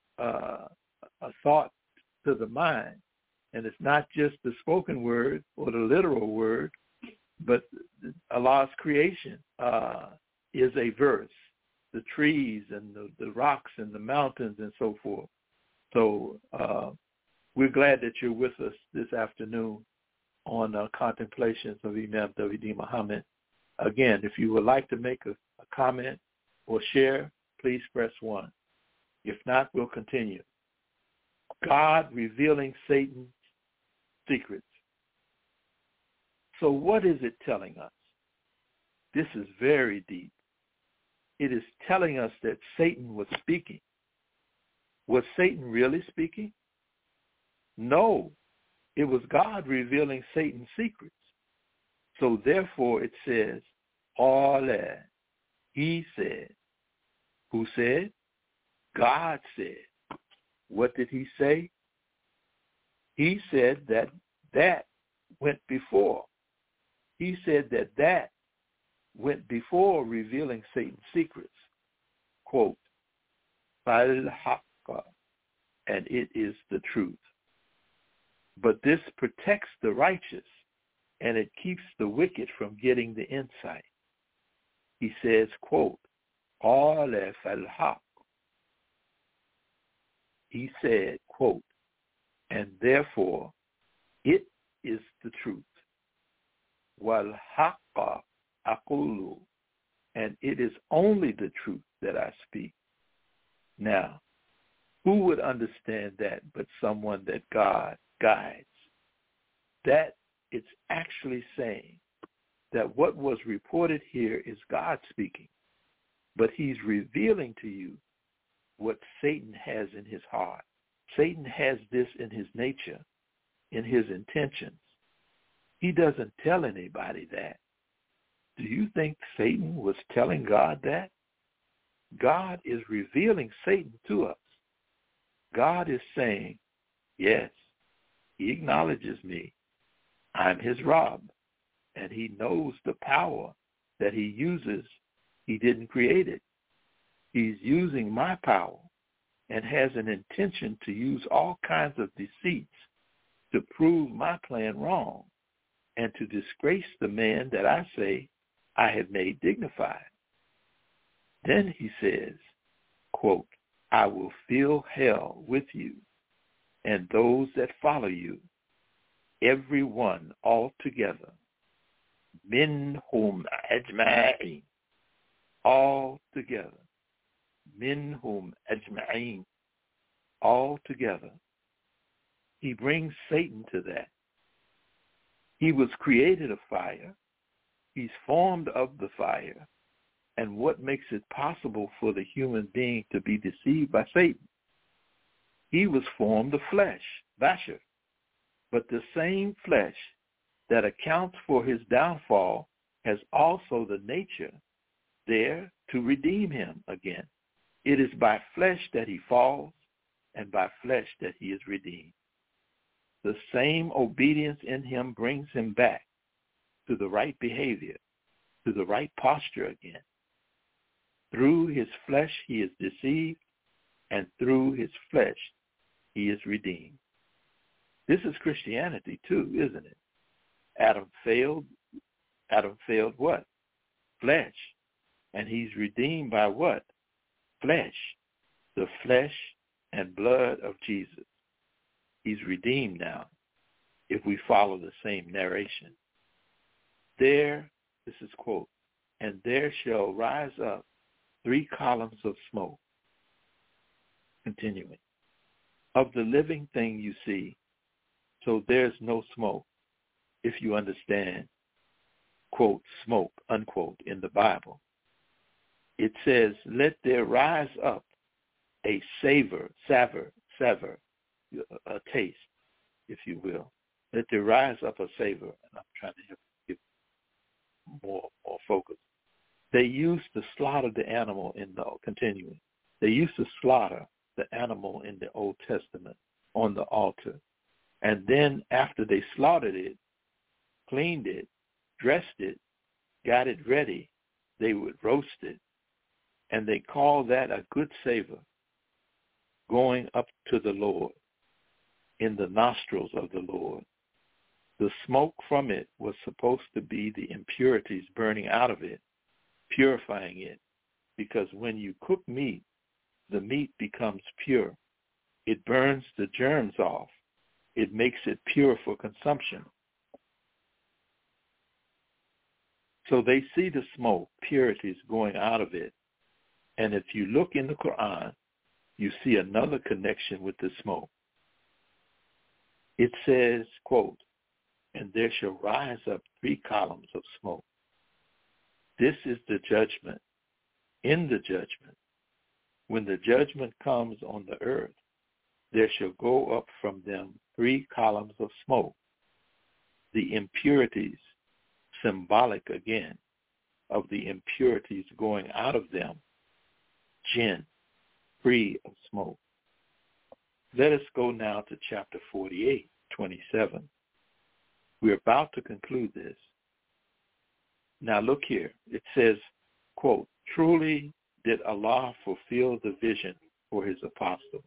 uh, a thought to the mind. And it's not just the spoken word or the literal word, but Allah's creation uh, is a verse, the trees and the, the rocks and the mountains and so forth. So uh, we're glad that you're with us this afternoon on uh, Contemplations of Imam W D Muhammad. Again, if you would like to make a, a comment or share, please press one. If not, we'll continue. God revealing Satan's secrets. So what is it telling us? This is very deep. It is telling us that Satan was speaking. Was Satan really speaking? No. It was God revealing Satan's secrets. So therefore it says, Qala, he said. Who said? God said. What did he say? He said that that went before. He said that that went before revealing Satan's secrets. Quote, Fal-Haqqa, and it is the truth. But this protects the righteous, and it keeps the wicked from getting the insight. He says, quote, Qala fal-haqq. He said, quote, and therefore it is the truth. Wal haqqa aqulu, and it is only the truth that I speak. Now, who would understand that but someone that God guides? That it's actually saying that what was reported here is God speaking, but he's revealing to you what Satan has in his heart. Satan has this in his nature, in his intentions. He doesn't tell anybody that. Do you think Satan was telling God that? God is revealing Satan to us. God is saying, yes, he acknowledges me. I'm his Rabb, and he knows the power that he uses. He didn't create it. He's using my power and has an intention to use all kinds of deceits to prove my plan wrong and to disgrace the man that I say I have made dignified. Then he says, quote, I will fill hell with you and those that follow you, every one altogether, minhum ajma'in, all together, minhum ajma'in, all together. He brings Satan to that. He was created of fire. He's formed of the fire. And what makes it possible for the human being to be deceived by Satan? He was formed of flesh, Bashar. But the same flesh that accounts for his downfall has also the nature there to redeem him again. It is by flesh that he falls, and by flesh that he is redeemed. The same obedience in him brings him back to the right behavior, to the right posture again. Through his flesh he is deceived, and through his flesh he is redeemed. This is Christianity too, isn't it? Adam failed. Adam failed what? Flesh. And he's redeemed by what? Flesh. The flesh and blood of Jesus. He's redeemed now, if we follow the same narration. There, this is quote, and there shall rise up three columns of smoke. Continuing. Of the living thing you see, so there's no smoke, if you understand, quote, smoke, unquote, in the Bible. It says, let there rise up a savor, savor, savor, a taste, if you will. Let there rise up a savor, and I'm trying to give more, more focus. They used to slaughter the animal in the, continuing, they used to slaughter the animal in the Old Testament on the altar. And then after they slaughtered it, cleaned it, dressed it, got it ready, they would roast it. And they call that a good savor, going up to the Lord, in the nostrils of the Lord. The smoke from it was supposed to be the impurities burning out of it, purifying it, because when you cook meat, the meat becomes pure. It burns the germs off. It makes it pure for consumption. So they see the smoke, purities going out of it. And if you look in the Quran, you see another connection with the smoke. It says, quote, "And there shall rise up three columns of smoke. This is the judgment. In the judgment, when the judgment comes on the earth, there shall go up from them three columns of smoke." The impurities, symbolic again of the impurities going out of them, jinn, free of smoke. Let us go now to chapter forty-eight, twenty-seven. We're about to conclude this. Now look here. It says, quote, "Truly did Allah fulfill the vision for his apostle.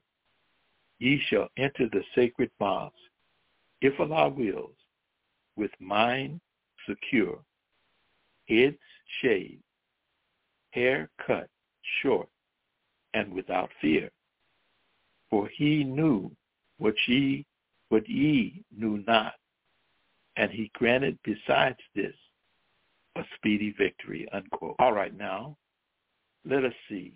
Ye shall enter the sacred mosque, if Allah wills, with mind secure, heads shaved, hair cut short, and without fear. For he knew what ye, what ye knew not, and he granted besides this a speedy victory," unquote. All right, now, let us see.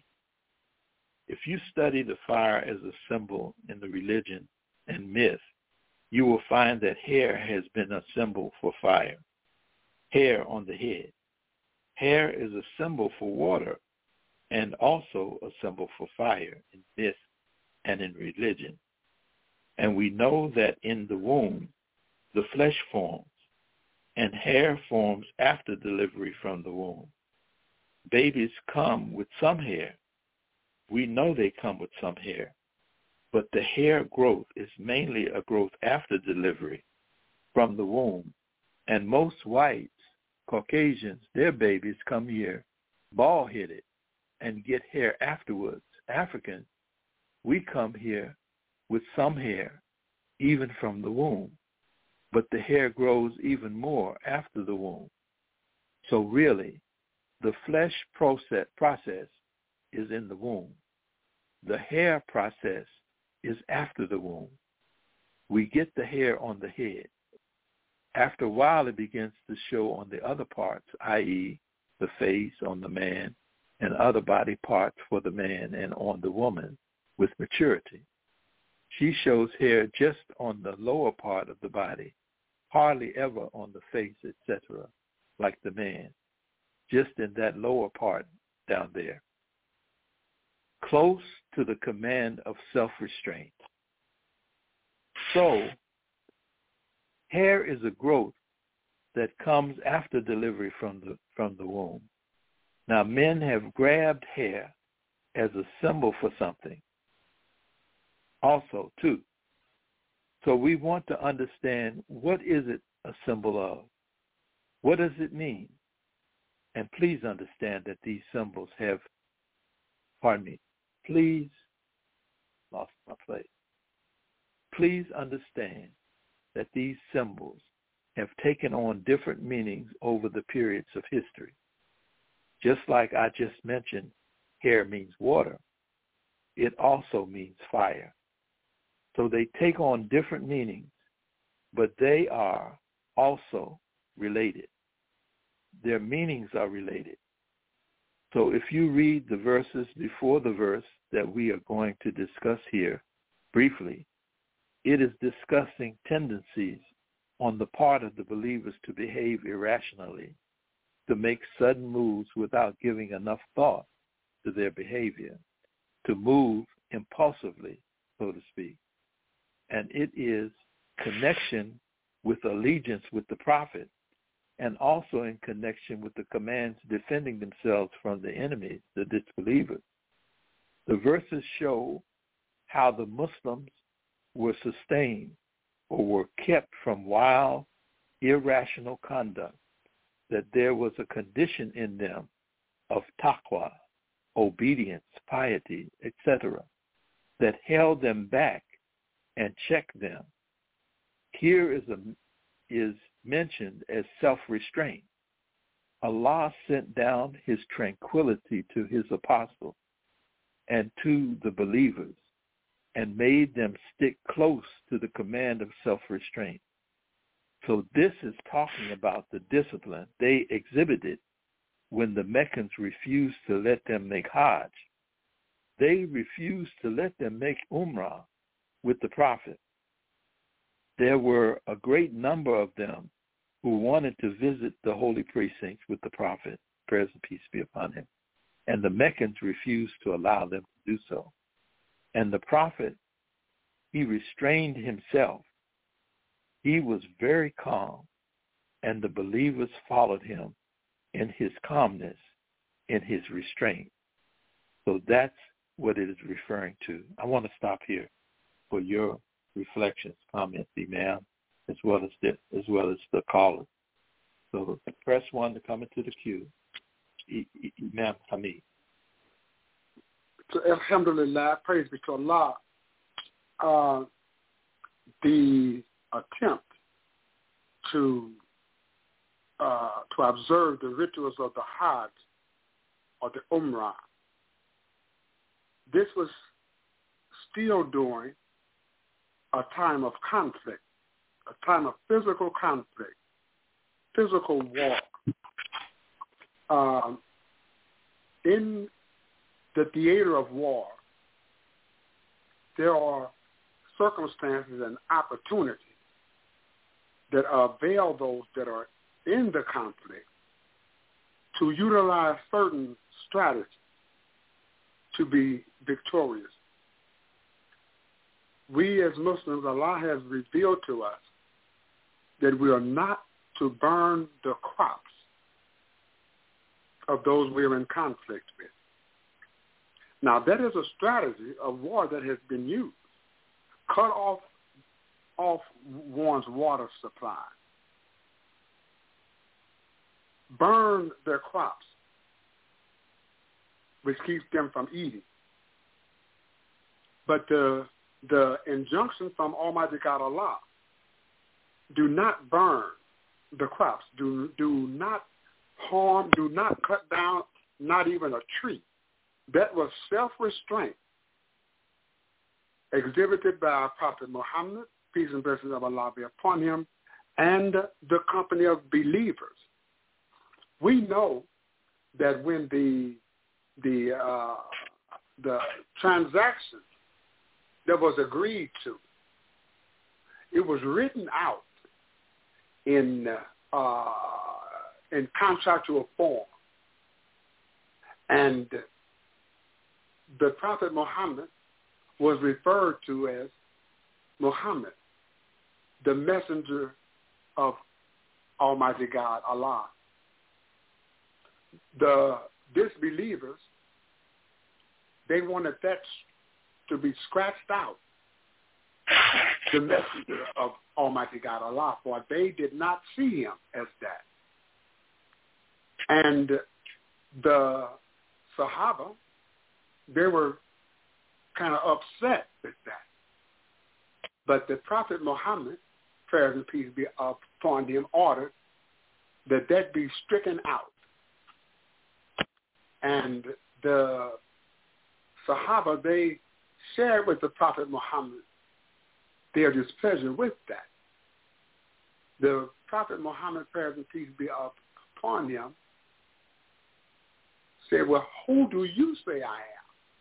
If you study the fire as a symbol in the religion and myth, you will find that hair has been a symbol for fire. Hair on the head. Hair is a symbol for water and also a symbol for fire in myth and in religion. And we know that in the womb, the flesh forms, and hair forms after delivery from the womb. Babies come with some hair. We know they come with some hair, but the hair growth is mainly a growth after delivery from the womb. And most whites, Caucasians, their babies come here bald-headed and get hair afterwards. Africans, we come here with some hair, even from the womb, but the hair grows even more after the womb. So really, the flesh process, process is in the womb. The hair process is after the womb. We get the hair on the head. After a while, it begins to show on the other parts, that is the face on the man and other body parts for the man and on the woman with maturity. She shows hair just on the lower part of the body, hardly ever on the face, et cetera, like the man, just in that lower part down there, close to the command of self-restraint. So, hair is a growth that comes after delivery from the from the womb. Now, men have grabbed hair as a symbol for something also, too. So we want to understand, what is it a symbol of? What does it mean? And please understand that these symbols have, pardon me, please, lost my place. Please understand that these symbols have taken on different meanings over the periods of history. Just like I just mentioned, hair means water. It also means fire. So they take on different meanings, but they are also related. Their meanings are related. So if you read the verses before the verse that we are going to discuss here briefly, it is discussing tendencies on the part of the believers to behave irrationally, to make sudden moves without giving enough thought to their behavior, to move impulsively, so to speak. And it is connection with allegiance with the prophet, and also in connection with the commands defending themselves from the enemies, the disbelievers. The verses show how the Muslims were sustained or were kept from wild, irrational conduct, that there was a condition in them of taqwa, obedience, piety, et cetera, that held them back and checked them. Here is a is mentioned as self-restraint. Allah sent down his tranquility to his apostles and to the believers and made them stick close to the command of self-restraint. So this is talking about the discipline they exhibited when the Meccans refused to let them make Hajj. They refused to let them make Umrah with the Prophet. There were a great number of them who wanted to visit the holy precincts with the Prophet, prayers and peace be upon him, and the Meccans refused to allow them to do so. And the Prophet, he restrained himself. He was very calm, and the believers followed him in his calmness, in his restraint. So that's what it is referring to. I want to stop here for your reflections, comments, Imam, as well as the, as well as the caller. So press one to come into the queue. Imam Hamid. So, alhamdulillah, praise be to Allah. Uh, the attempt to uh, to observe the rituals of the Hajj or the Umrah, this was still during a time of conflict, a time of physical conflict, physical war. Um, in the theater of war, there are circumstances and opportunities that avail those that are in the conflict to utilize certain strategies to be victorious. We as Muslims, Allah has revealed to us that we are not to burn the crops of those we are in conflict with. Now, that is a strategy of war that has been used. Cut off, off one's water supply. Burn their crops, which keeps them from eating. But the, the injunction from Almighty God Allah, do not burn the crops. Do, do not harm, do not cut down, not even a tree. That was self-restraint exhibited by our Prophet Muhammad, peace and blessings of Allah be upon him, and the company of believers. We know that when the the uh, the transaction that was agreed to, it was written out in uh, in contractual form, and the Prophet Muhammad was referred to as Muhammad, the messenger of Almighty God, Allah. The disbelievers, they wanted that to be scratched out, the messenger of Almighty God, Allah, for they did not see him as that. And the Sahaba, they were kind of upset with that. But the Prophet Muhammad, prayers and peace be upon him, ordered that that be stricken out. And the Sahaba, they shared with the Prophet Muhammad their displeasure with that. The Prophet Muhammad, prayers and peace be upon him, said, well, who do you say I am?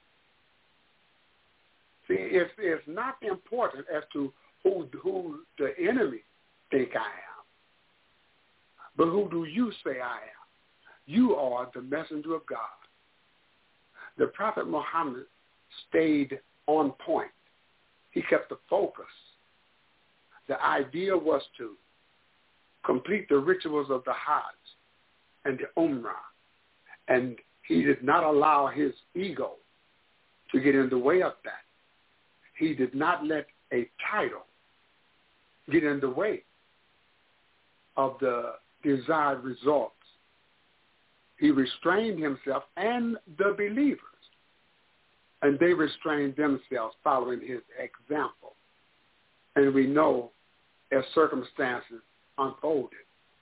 See, it's, it's not important as to who, who the enemy think I am, but who do you say I am? You are the messenger of God. The Prophet Muhammad stayed on point. He kept the focus. The idea was to complete the rituals of the Hajj and the Umrah, and he did not allow his ego to get in the way of that. He did not let a title get in the way of the desired results. He restrained himself and the believers, and they restrained themselves following his example. And we know as circumstances unfolded,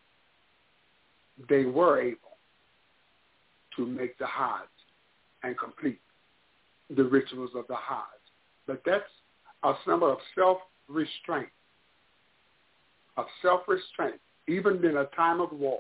they were able to make the Hajj and complete the rituals of the Hajj. But that's a symbol of self-restraint, of self-restraint, even in a time of war.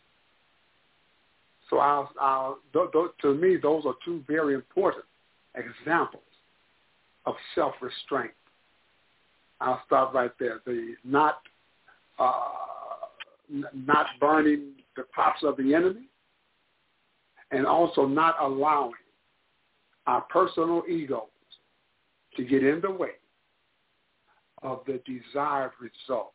So I'll, I'll, th- th- to me, those are two very important examples of self-restraint. I'll stop right there. The not uh, n- not burning the crops of the enemy, and also not allowing our personal egos to get in the way of the desired result.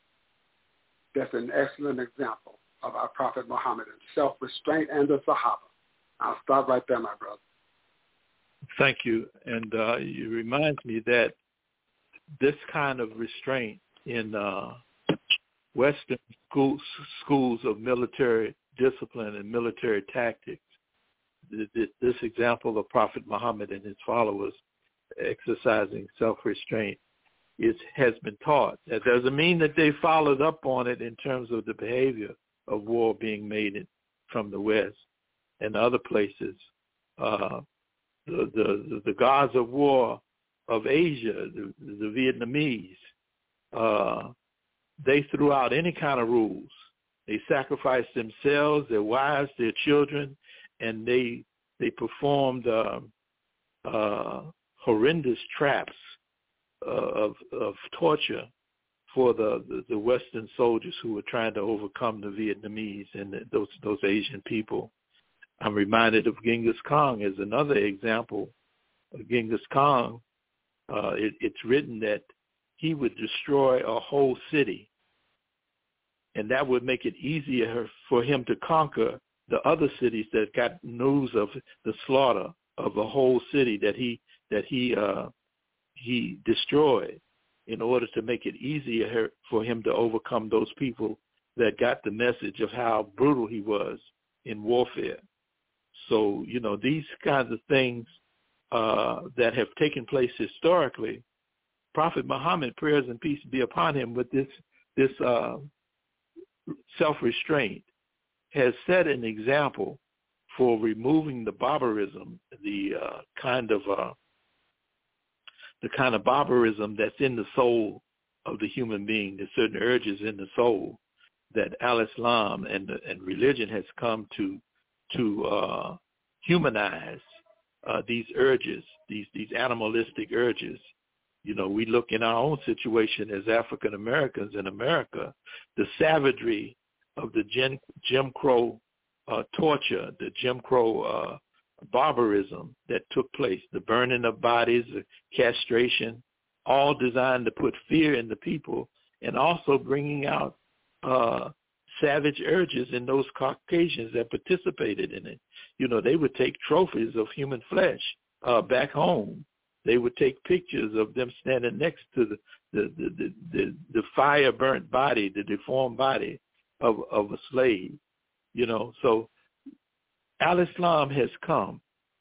That's an excellent example of our Prophet Muhammad and self-restraint and the Sahaba. I'll stop right there, my brother. Thank you. And uh, it reminds me that this kind of restraint in uh, Western schools, schools of military discipline and military tactics, this example of Prophet Muhammad and his followers exercising self-restraint is, has been taught. That doesn't mean that they followed up on it in terms of the behavior of war being made in, from the West and other places. Uh, the, the, the gods of war of Asia, the, the Vietnamese, uh, they threw out any kind of rules. They sacrificed themselves, their wives, their children, and they they performed uh, uh, horrendous traps uh, of of torture for the, the, the Western soldiers who were trying to overcome the Vietnamese and the, those those Asian people. I'm reminded of Genghis Khan as another example. Genghis Khan, uh, it, it's written that he would destroy a whole city, and that would make it easier for him to conquer the other cities that got news of the slaughter of the whole city that he that he uh, he destroyed, in order to make it easier for him to overcome those people that got the message of how brutal he was in warfare. So, you know, these kinds of things uh, that have taken place historically, Prophet Muhammad, prayers and peace be upon him, with this this uh, self-restraint, has set an example for removing the barbarism, the uh, kind of uh, the kind of barbarism that's in the soul of the human being. There's certain urges in the soul that Al-Islam and and religion has come to to uh, humanize uh, these urges, these these animalistic urges. You know, we look in our own situation as African Americans in America, the savagery of the Jim, Jim Crow uh, torture, the Jim Crow uh, barbarism that took place, the burning of bodies, the castration, all designed to put fear in the people, and also bringing out uh, savage urges in those Caucasians that participated in it. You know, they would take trophies of human flesh uh, back home. They would take pictures of them standing next to the the the, the, the, the fire-burnt body, the deformed body of, of a slave. You know, so Al-Islam has come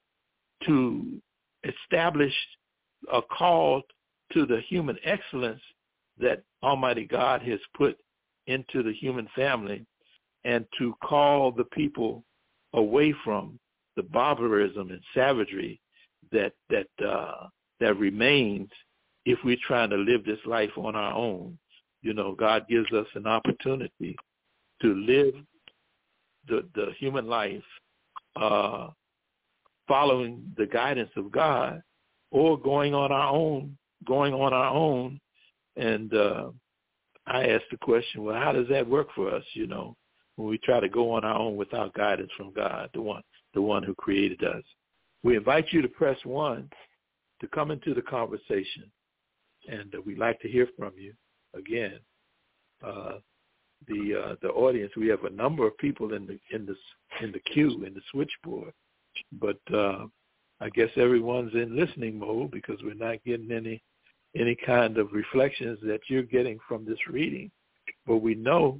to establish a call to the human excellence that Almighty God has put into the human family, and to call the people away from the barbarism and savagery that that uh, that remains if we're trying to live this life on our own. You know, God gives us an opportunity to live the, the human life uh, following the guidance of God, or going on our own, going on our own. And uh, I asked the question, well, how does that work for us, you know, when we try to go on our own without guidance from God, the one, the one who created us? We invite you to press one to come into the conversation, and uh, we'd like to hear from you. Again, uh, the uh, the audience, we have a number of people in the in the in the queue, in the switchboard, but uh, I guess everyone's in listening mode because we're not getting any any kind of reflections that you're getting from this reading. But we know,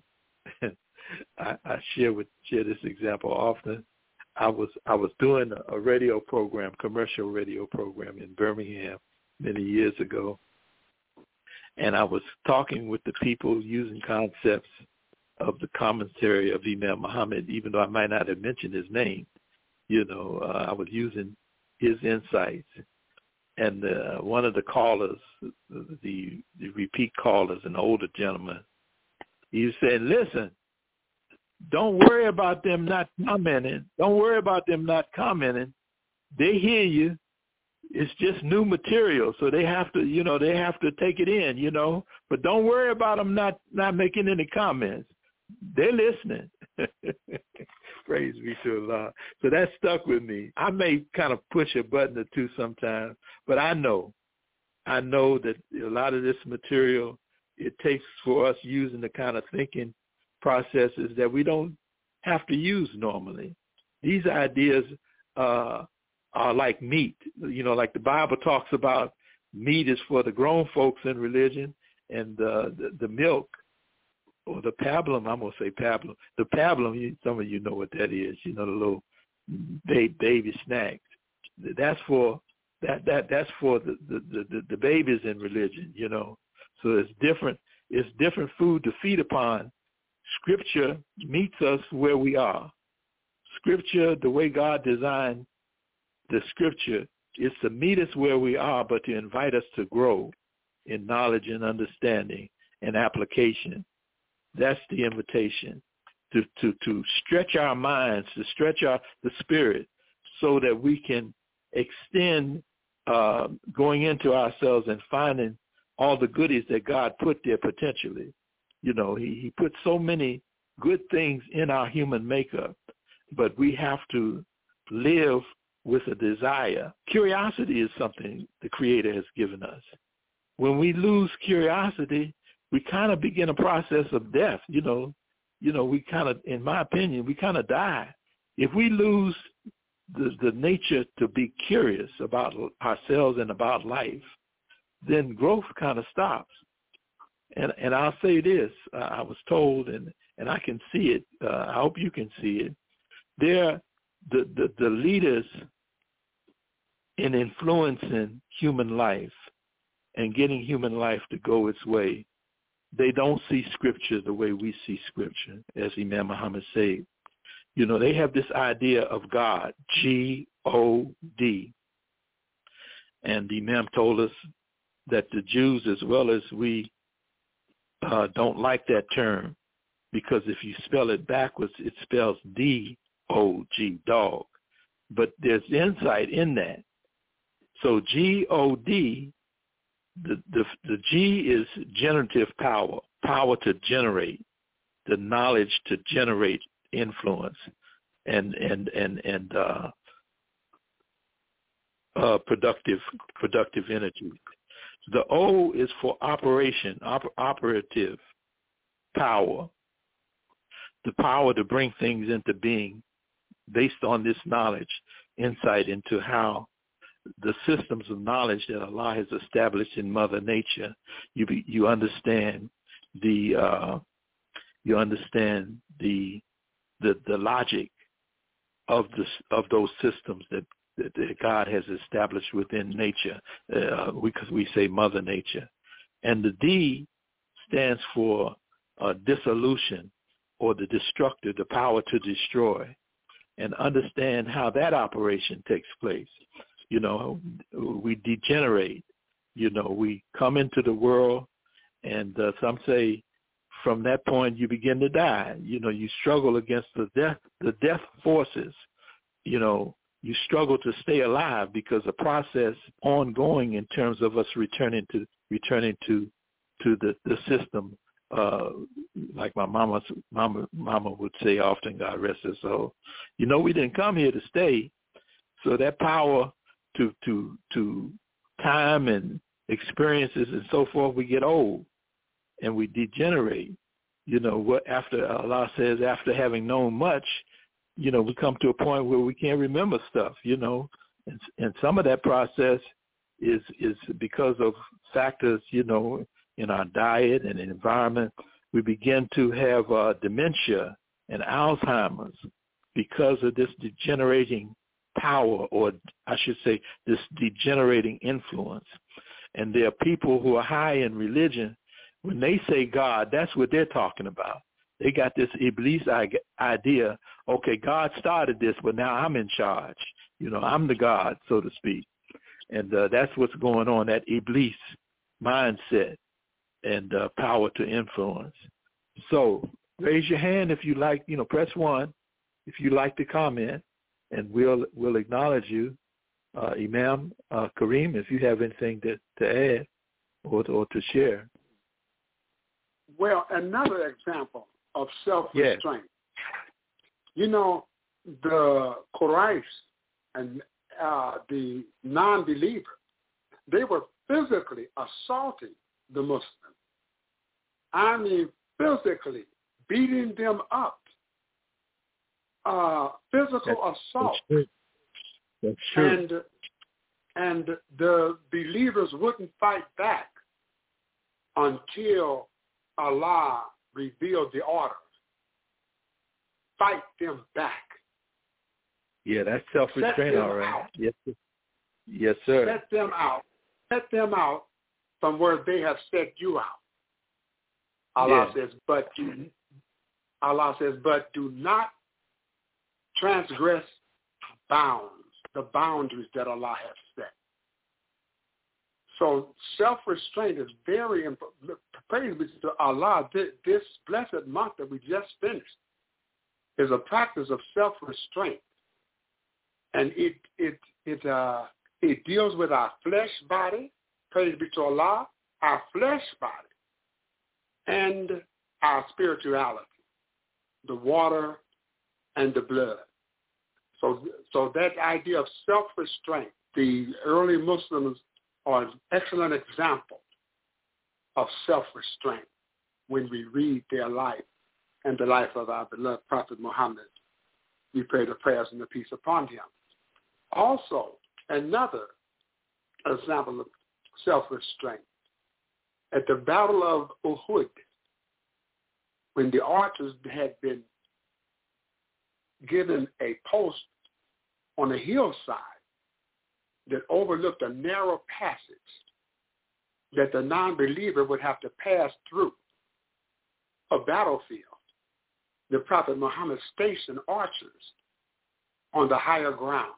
I, I share with share this example often. I was I was doing a radio program, commercial radio program in Birmingham many years ago, And I was talking with the people using concepts of the commentary of Imam Muhammad, even though I might not have mentioned his name. You know, uh, I was using his insights. And uh, one of the callers, the, the repeat callers, an older gentleman, he was saying, listen, don't worry about them not commenting. Don't worry about them not commenting. They hear you. It's just new material, so they have to, you know, they have to take it in, you know. But don't worry about them not, not making any comments. They're listening. Praise be to Allah. So that stuck with me. I may kind of push a button or two sometimes, but I know, I know that a lot of this material, it takes for us using the kind of thinking processes that we don't have to use normally. These ideas uh, are like meat. You know, like the Bible talks about, meat is for the grown folks in religion, and uh, the, the milk, or the pablum, I'm going to say pablum. The pablum, some of you know what that is, you know, the little baby, baby snacks. That's for that that that's for the, the, the, the babies in religion, you know. So it's different. It's different food to feed upon. Scripture meets us where we are. Scripture, the way God designed the Scripture, is to meet us where we are, but to invite us to grow in knowledge and understanding and application. That's the invitation, to, to, to stretch our minds, to stretch our the spirit, so that we can extend uh, going into ourselves and finding all the goodies that God put there potentially. You know, he, he put so many good things in our human makeup, but we have to live with a desire. Curiosity is something the Creator has given us. When we lose curiosity, we kind of begin a process of death. You know, you know, we kind of, in my opinion, we kind of die. If we lose the, the nature to be curious about ourselves and about life, then growth kind of stops. And and I'll say this, uh, I was told, and, and I can see it, uh, I hope you can see it, they're the, the, the leaders in influencing human life and getting human life to go its way. They don't see Scripture the way we see Scripture, as Imam Muhammad said. You know, they have this idea of God, G O D. And the Imam told us that the Jews, as well as we, uh, don't like that term, because if you spell it backwards, it spells D O G, dog. But there's insight in that. So G O D, The, the the G is generative power, power to generate, the knowledge to generate influence, and and and and uh, uh, productive productive energy. The O is for operation, op- operative power, the power to bring things into being, based on this knowledge, insight into how the systems of knowledge that Allah has established in Mother Nature. You be, you understand the uh, you understand the the the logic of this of those systems that, that, that God has established within nature, uh, because we say Mother Nature, and the D stands for uh, dissolution, or the destructor, the power to destroy, and understand how that operation takes place. You know, we degenerate. You know, we come into the world, and uh, some say from that point you begin to die. You know, you struggle against the death, the death forces. You know, you struggle to stay alive because the process ongoing in terms of us returning to returning to to the, the system. Uh, like my mama, mama, mama would say often, God rest her soul. You know, we didn't come here to stay, so that power to to to time and experiences and so forth, we get old and we degenerate. You know, what after Allah says, after having known much, you know, we come to a point where we can't remember stuff, you know, and, and some of that process is is because of factors, you know, in our diet and environment. We begin to have uh, dementia and Alzheimer's because of this degenerating power, or I should say this degenerating influence. And there are people who are high in religion. When they say God, that's what they're talking about. They got this Iblis idea, okay, God started this, but now I'm in charge. You know, I'm the God, so to speak. And uh, that's what's going on, that Iblis mindset and uh, power to influence. So raise your hand if you like, you know, press one if you like to comment, and we'll we'll acknowledge you. Uh, Imam uh, Kareem, if you have anything to, to add or, or to share. Well, another example of self-restraint. Yes. You know, the Quraysh and uh, the non-believer, they were physically assaulting the Muslims. I mean, physically beating them up. Uh, physical that's, assault. That's true. That's true. And, and the believers wouldn't fight back until Allah revealed the order. Fight them back. Yeah, that's self-restraint, all right. Out. Yes, sir. Yes, sir. Set them out. Set them out from where they have set you out. Allah yeah. says, but do, Allah says, but do not transgress bounds, the boundaries that Allah has set. So self-restraint is very important. Praise be to Allah. This blessed month that we just finished is a practice of self-restraint, and it it it uh, it deals with our flesh body. Praise be to Allah, our flesh body, and our spirituality, the water and the blood. So, so that idea of self-restraint, the early Muslims are an excellent example of self-restraint when we read their life and the life of our beloved Prophet Muhammad. We pray the prayers and the peace upon him. Also, another example of self-restraint. At the Battle of Uhud, when the archers had been given a post on a hillside that overlooked a narrow passage that the non-believer would have to pass through a battlefield, the Prophet Muhammad stationed archers on the higher ground.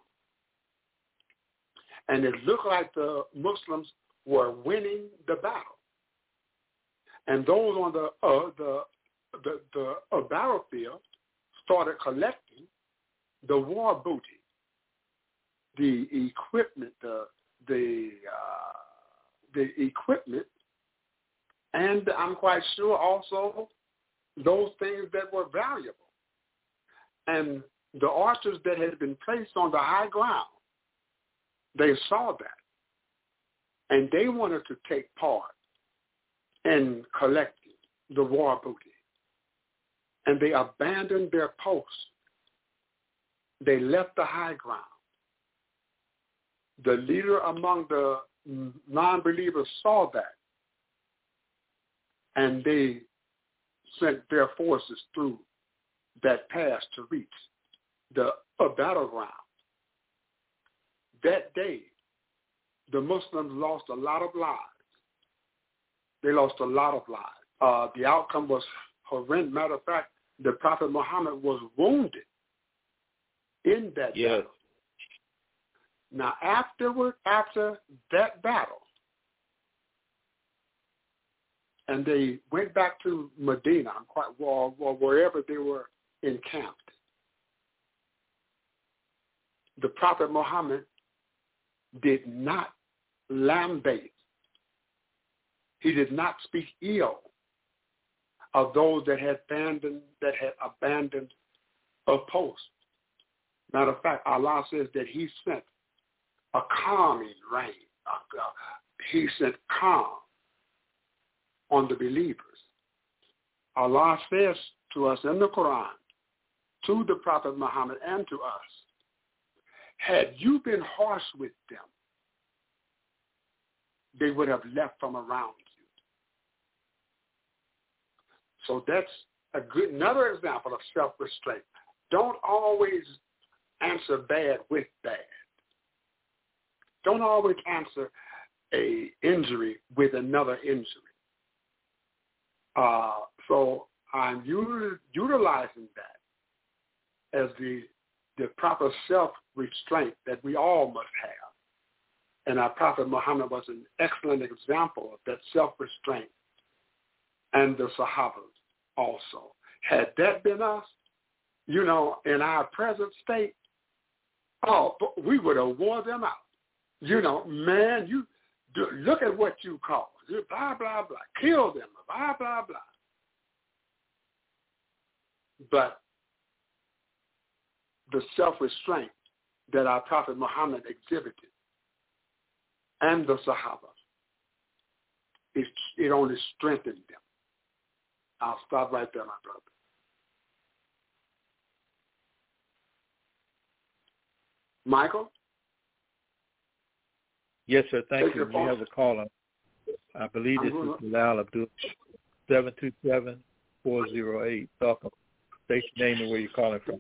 And it looked like the Muslims were winning the battle. And those on the uh, the the, the uh, battlefield started collecting the war booty, the equipment, the the uh, the equipment, and I'm quite sure also those things that were valuable. And the archers that had been placed on the high ground, they saw that, and they wanted to take part in collecting the war booty. And they abandoned their posts. They left the high ground. The leader among the non-believers saw that, and they sent their forces through that pass to reach the a battleground. That day, the Muslims lost a lot of lives. They lost a lot of lives. Uh, the outcome was horrendous. Matter of fact, the Prophet Muhammad was wounded in that yes. battle. Now, afterward, after that battle, and they went back to Medina, quite or, or wherever they were encamped, the Prophet Muhammad did not lambast. He did not speak ill of those that had abandoned that had abandoned a post. Matter of fact, Allah says that He sent a calming rain. He sent calm on the believers. Allah says to us in the Quran, to the Prophet Muhammad and to us, had you been harsh with them, they would have left from around you. So that's a good, another example of self-restraint. Don't always answer bad with bad. Don't always answer a injury with another injury. Uh, so I'm util- utilizing that as the the proper self-restraint that we all must have. And our Prophet Muhammad was an excellent example of that self-restraint, and the Sahabas also. Had that been us, you know, in our present state, oh, we would have wore them out. You know, man, you do, look at what you call it, blah, blah, blah, kill them, blah, blah, blah. But the self-restraint that our Prophet Muhammad exhibited and the Sahaba, it, it only strengthened them. I'll stop right there, my brother. Michael? Yes, sir. Thank Take you. We have a caller. I believe this is Bilal Abdul, seven two seven, four zero eight. Welcome. State your name and where you're calling from.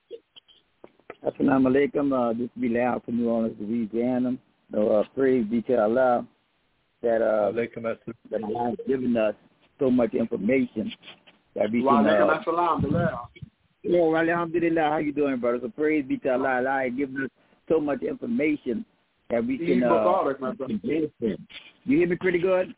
Assalamu alaikum. Uh, this is Bilal from New Orleans, Louisiana. So, uh, praise be to Allah that uh, that Allah has given us so much information that we can. Uh, Hello, alhamdulillah. How you doing, brother? So praise be to Allah. Allah has given us so much information that we can. Uh, you hear me pretty good?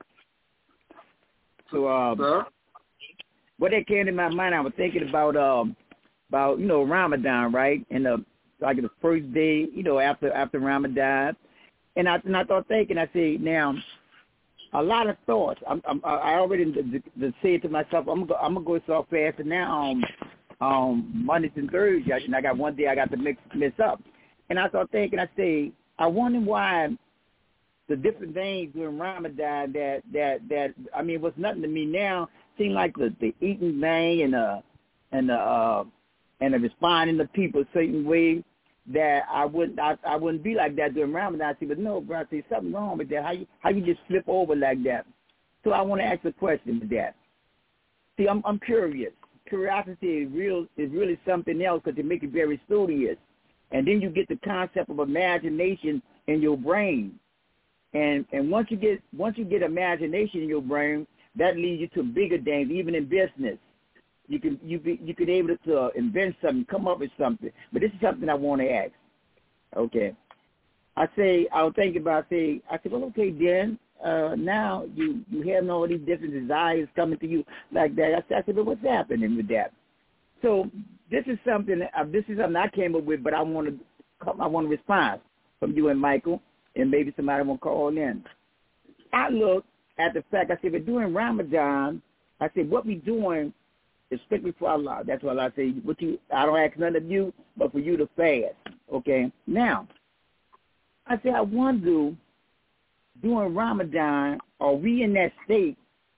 So, um, Sir? What that came to my mind, I was thinking about um, about you know Ramadan, right? And uh, like the first day, you know, after after Ramadan. And I, and I thought thinking, I say, now, a lot of thoughts. I'm, I'm, I already said to myself, I'm gonna I'm gonna go so fast. And now, um, um, Mondays and Thursdays, and I got one day I got to mix mess up. And I started thinking, I say, I wonder why the different things during Ramadan that that that I mean, was nothing to me now. Seem like the, the eating thing and uh and the uh and the responding to people a certain way. That I wouldn't, I, I wouldn't be like that during Ramadan. I say, but no, bro, I say something wrong with that. How you, how you just flip over like that? So I want to ask a question with that. See, I'm, I'm curious. Curiosity is real, is really something else because it makes it very studious. And then you get the concept of imagination in your brain. And and once you get, once you get imagination in your brain, that leads you to bigger things, even in business. You can you be you could able to uh, invent something, come up with something. But this is something I want to ask. Okay, I say I was thinking about say I said, well, okay, then uh, now you you have all these different desires coming to you like that. I said, I said, but what's happening with that? So this is something uh, this is something I came up with, but I want to I want to respond from you and Michael, and maybe somebody will call in. I look at the fact I said, but during Ramadan, I said, what we doing. It's strictly for Allah. That's why I say, what you, I don't ask none of you, but for you to fast. Okay? Now, I say, I wonder, during Ramadan, are we in that state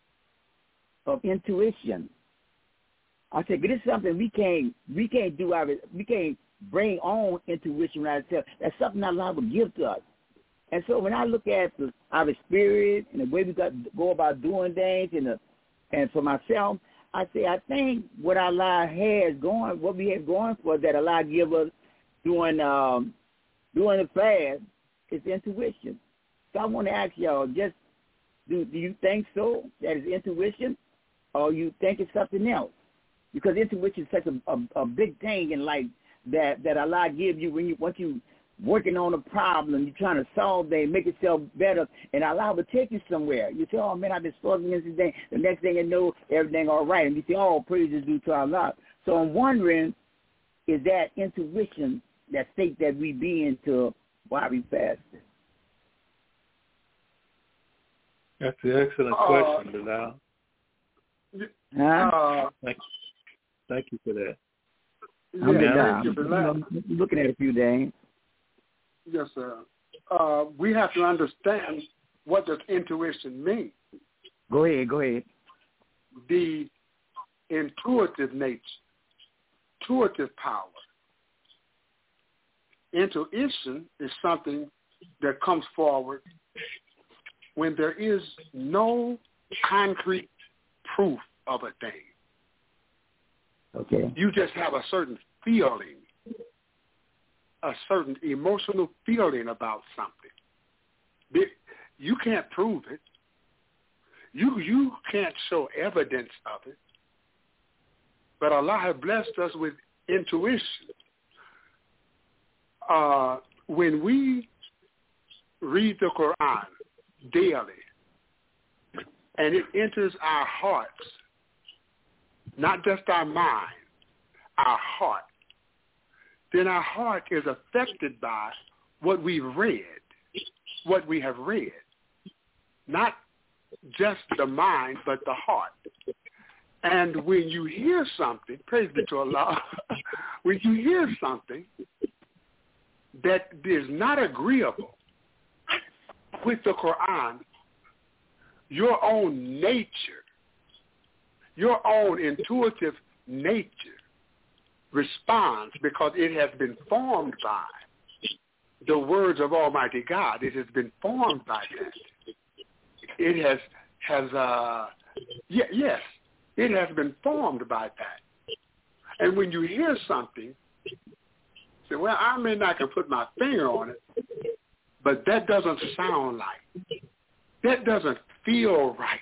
of intuition? I said, this is something we can't, we can't do, our, we can't bring on intuition ourselves. That's something Allah will give to us. And so when I look at the, our spirit and the way we got to go about doing things, and the, and for myself, I say, I think what Allah has going, what we have going for that Allah give us during um, during the fast is intuition. So I want to ask y'all, just do do you think so? That is intuition, or you think it's something else? Because intuition is such a, a, a big thing in life that that Allah give you when you once you working on a problem, you're trying to solve things, make yourself better, and Allah will take you somewhere. You say, oh, man, I've been struggling against this thing. The next thing you know, everything all right. And you say, oh, praise is due to Allah. So I'm wondering, is that intuition, that state that we be into while we fast? That's an excellent question, Bilal. Uh, uh, thank, thank you for that. Yeah, I'm, thank you for that. I'm looking at a few things. Yes, sir. Uh, we have to understand what does intuition mean. Go ahead, go ahead. The intuitive nature, intuitive power. Intuition is something that comes forward when there is no concrete proof of a thing. Okay. You just have a certain feeling, a certain emotional feeling about something. You can't prove it. You you can't show evidence of it. But Allah has blessed us with intuition. Uh, when we read the Quran daily, and it enters our hearts, not just our mind, our heart, then our heart is affected by what we've read, what we have read. Not just the mind, but the heart. And when you hear something, praise be to Allah, when you hear something that is not agreeable with the Quran, your own nature, your own intuitive nature responds because it has been formed by the words of Almighty God. It has been formed by that. It has, has uh, yeah, yes, it has been formed by that. And when you hear something, say, well, I may not can put my finger on it, but that doesn't sound like, that doesn't feel right.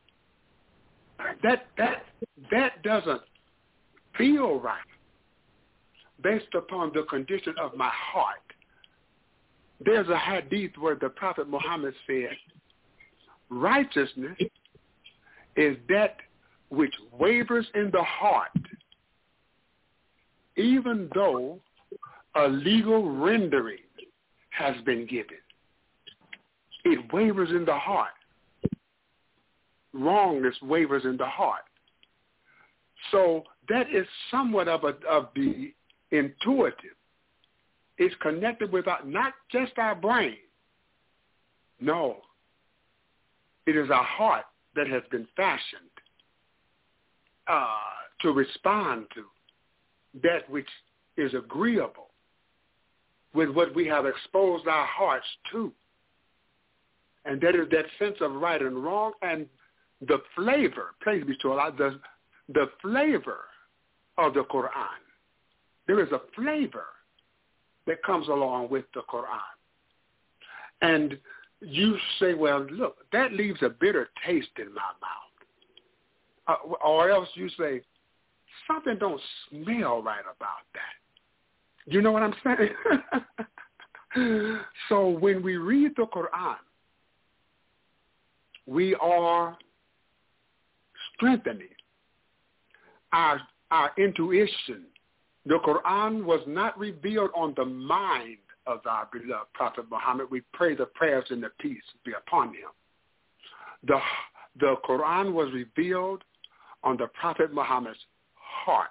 That that that doesn't feel right based upon the condition of my heart. There's a hadith where the Prophet Muhammad said, righteousness is that which wavers in the heart, even though a legal rendering has been given. It wavers in the heart. Wrongness wavers in the heart. So that is somewhat of a of the intuitive. It's connected with our, not just our brain. No. It is our heart that has been fashioned uh, to respond to that which is agreeable with what we have exposed our hearts to. And that is that sense of right and wrong and the flavor, praise be to Allah, the, the flavor of the Quran. There is a flavor that comes along with the Quran. And you say, well, look, that leaves a bitter taste in my mouth. Uh, or else you say, something don't smell right about that. You know what I'm saying? So when we read the Quran, we are strengthening our, our intuition. The Quran was not revealed on the mind of our beloved Prophet Muhammad. We pray the prayers and the peace be upon him. The, the Quran was revealed on the Prophet Muhammad's heart.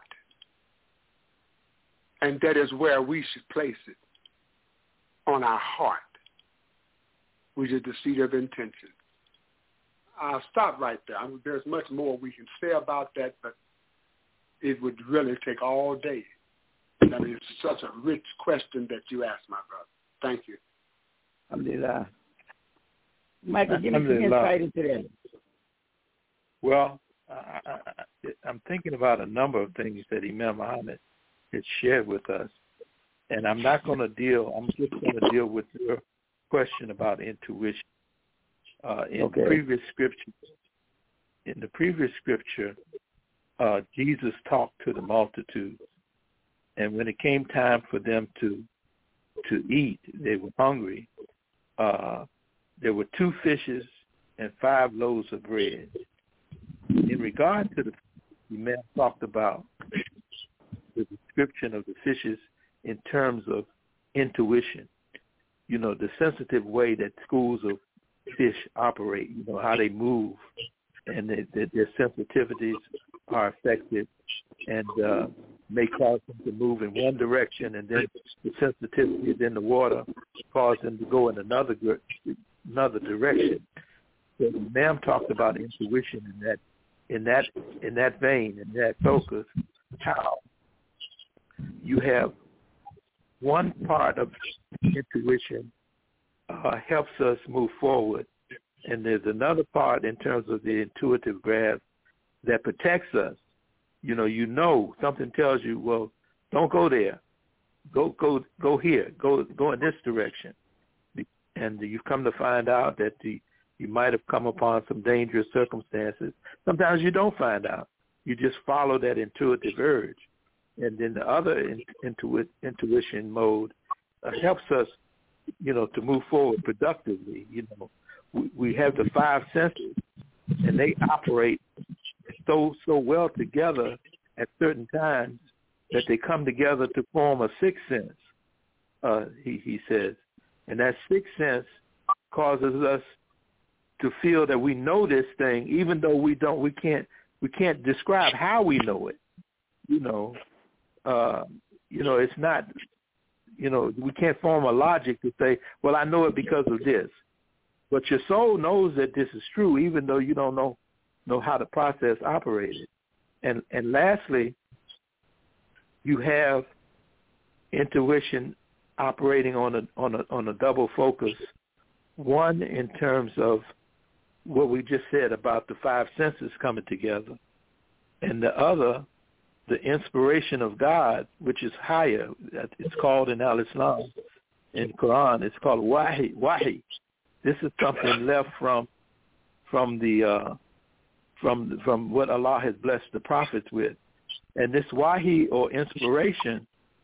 And that is where we should place it, on our heart, which is the seat of intention. I'll stop right there. I mean, there's much more we can say about that, but it would really take all day. I mean, it's such a rich question that you asked, my brother. Thank you. Alhamdulillah. Michael, give me some insight into that. Well, I, I, I'm thinking about a number of things that Imam Muhammad has shared with us, and I'm not going to deal, I'm just going to deal with your question about intuition. Uh, in okay. previous scripture, in the previous scripture, uh, Jesus talked to the multitude, and when it came time for them to to eat, they were hungry. Uh, there were two fishes and five loaves of bread. In regard to the, the man talked about the description of the fishes in terms of intuition. You know, the sensitive way that schools of fish operate, you know, how they move, and they, they, their sensitivities are affected and uh, may cause them to move in one direction, and then the sensitivity in the water cause them to go in another another direction. So the Imam talked about intuition in that in that in that vein, in that focus, how you have one part of intuition Uh, helps us move forward. And there's another part in terms of the intuitive grasp that protects us. You know, you know, something tells you, well, don't go there. Go, go, go here. Go, go in this direction. and you've come to find out that the, you might have come upon some dangerous circumstances. Sometimes you don't find out. You just follow that intuitive urge. And then the other in, intuit, intuition mode uh, helps us, you know, to move forward productively. You know, we, we have the five senses, and they operate so so well together at certain times that they come together to form a sixth sense. Uh, he he says, and that sixth sense causes us to feel that we know this thing, even though we don't, we can't, we can't describe how we know it. You know, uh, you know, it's not, you know, we can't form a logic to say, well, I know it because of this. But your soul knows that this is true, even though you don't know know how the process operated. And and lastly, you have intuition operating on a on a on a double focus. One in terms of what we just said about the five senses coming together, and the other, the inspiration of God, which is higher. It's called in Al-Islam, in Quran, it's called wahi. Wahi. This is something left from from the uh, from from what Allah has blessed the prophets with, and this wahi or inspiration,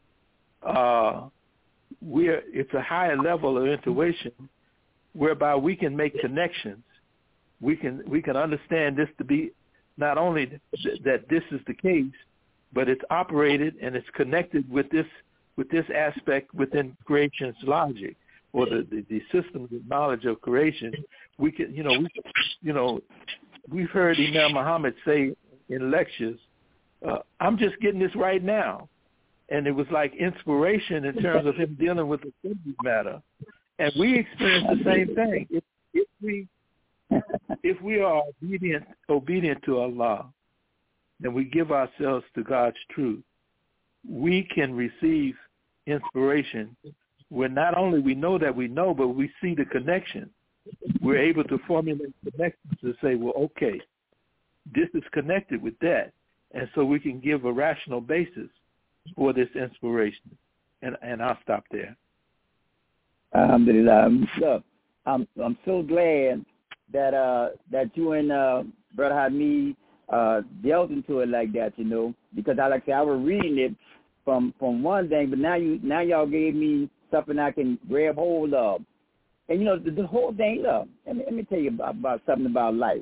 uh, we're it's a higher level of intuition, whereby we can make connections. We can we can understand this to be not only th- that this is the case, but it's operated and it's connected with this with this aspect within creation's logic, or the, the, the systems of knowledge of creation. We can, you know, we, you know, we've heard Imam Muhammad say in lectures, uh, "I'm just getting this right now," and it was like inspiration in terms of him dealing with the subject matter. And we experience the same thing. If, if we if we are obedient obedient to Allah, and we give ourselves to God's truth, we can receive inspiration where not only we know that we know, but we see the connection. We're able to formulate connections to say, well, okay, this is connected with that. And so we can give a rational basis for this inspiration. And and I'll stop there. Alhamdulillah. Look, I'm I'm so glad that uh that you and uh Brother Hamid uh delved into it like that, you know, because I like I say I was reading it from from one thing, but now you now y'all gave me something I can grab hold of. And you know, the, the whole thing, look, let me let me tell you about, about something about life.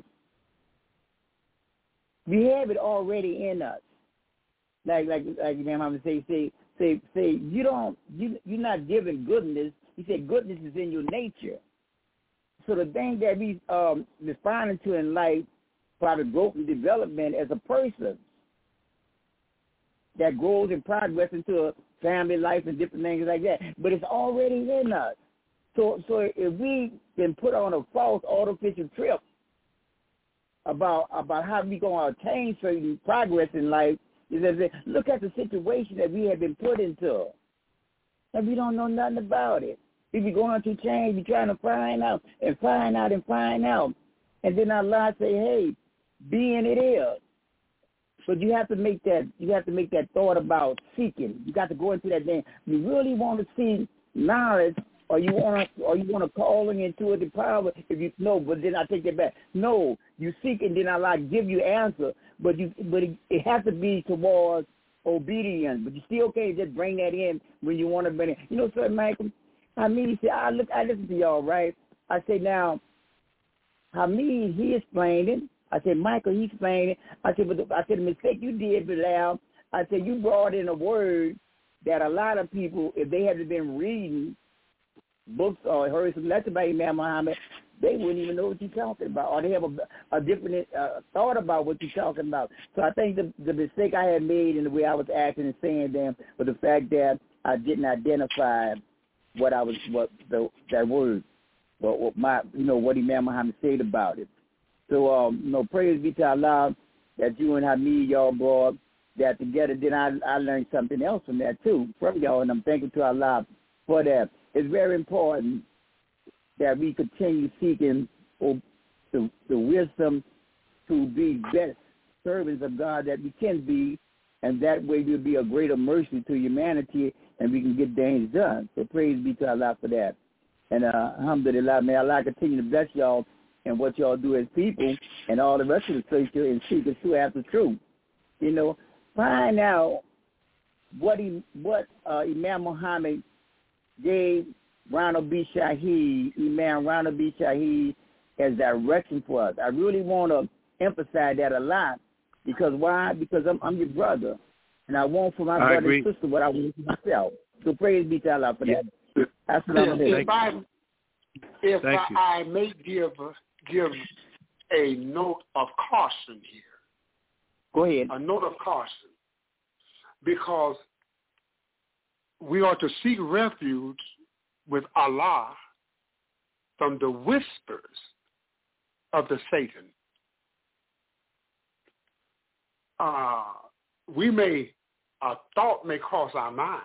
We have it already in us. Like like like Imam Muhammad say say say say you don't you you're not given goodness. He said goodness is in your nature. So the thing that we um responding to in life, private growth and development as a person that grows and progresses into a family life and different things like that. But it's already in us. So so if we been put on a false artificial trip about about how we gonna attain certain progress in life, is that look at the situation that we have been put into, and we don't know nothing about it. We be going through change, we trying to find out and find out and find out, and then Allah say, "Hey, being it is." But you have to make that you have to make that thought about seeking. You got to go into that thing. You really want to see knowledge, or you want to, or you want to call into the power. If you no, but then I take that back. No, you seek, and then Allah give you answer. But you, but it, it has to be towards obedience. But you still can't just bring that in when you want to bring it. You know, Sir Michael, Hamid said, I look, I listen to y'all, right? I say now, Hamid, he explained it. I said, Michael, he explained it. I said, but the, I said, the mistake you did, Bilal, I said, you brought in a word that a lot of people, if they hadn't been reading books or heard some lecture by Imam Muhammad, they wouldn't even know what you're talking about, or they have a, a different uh, thought about what you're talking about. So I think the, the mistake I had made in the way I was acting and saying them was the fact that I didn't identify what I was, what the, that word, what, what my, you know, what Imam Muhammad said about it. So, um, you know, praise be to Allah that you and Hamid, y'all brought that together. Then I, I learned something else from that, too, from y'all, and I'm thankful to Allah for that. It's very important that we continue seeking the, the wisdom to be best servants of God that we can be, and that way we'll be a greater mercy to humanity, and we can get things done. So praise be to Allah for that. And uh, alhamdulillah, may Allah continue to bless y'all and what y'all do as people and all the rest of the social and seek the true after truth. You know, find out what he, what uh, Imam Muhammad gave Ronald B. Shaheed, Imam Ronald B. Shaheed, as direction for us. I really want to emphasize that a lot because why? Because I'm, I'm your brother, and I want for my I brother agree. and sister what I want for myself. So praise be to Allah for that. Yes. If I, if I, I may give give a note of caution here. Go ahead. A note of caution, because we are to seek refuge with Allah from the whispers of the Satan. Uh, we may, a thought may cross our mind,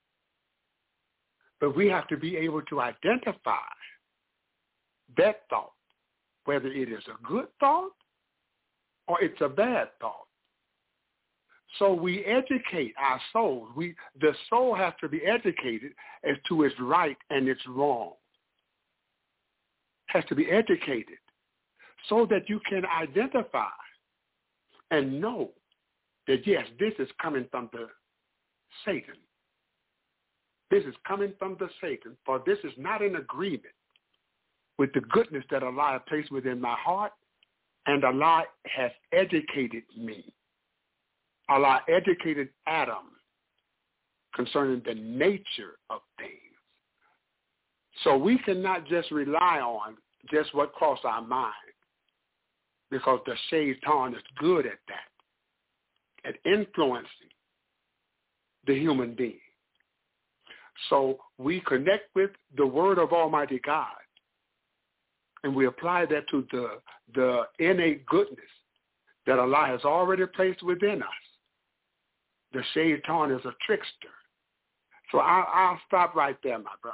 but we have to be able to identify that thought, whether it is a good thought or it's a bad thought. So we educate our souls. We, the soul has to be educated as to its right and its wrong. Has to be educated so that you can identify and know that, yes, this is coming from the Satan. This is coming from the Satan, for this is not in agreement with the goodness that Allah has placed within my heart, and Allah has educated me. Allah educated Adam concerning the nature of things. So we cannot just rely on just what crossed our mind, because the shaitan is good at that, at influencing the human being. So we connect with the word of Almighty God, and we apply that to the, the innate goodness that Allah has already placed within us. The shaitan is a trickster. So I'll, I'll stop right there, my brother.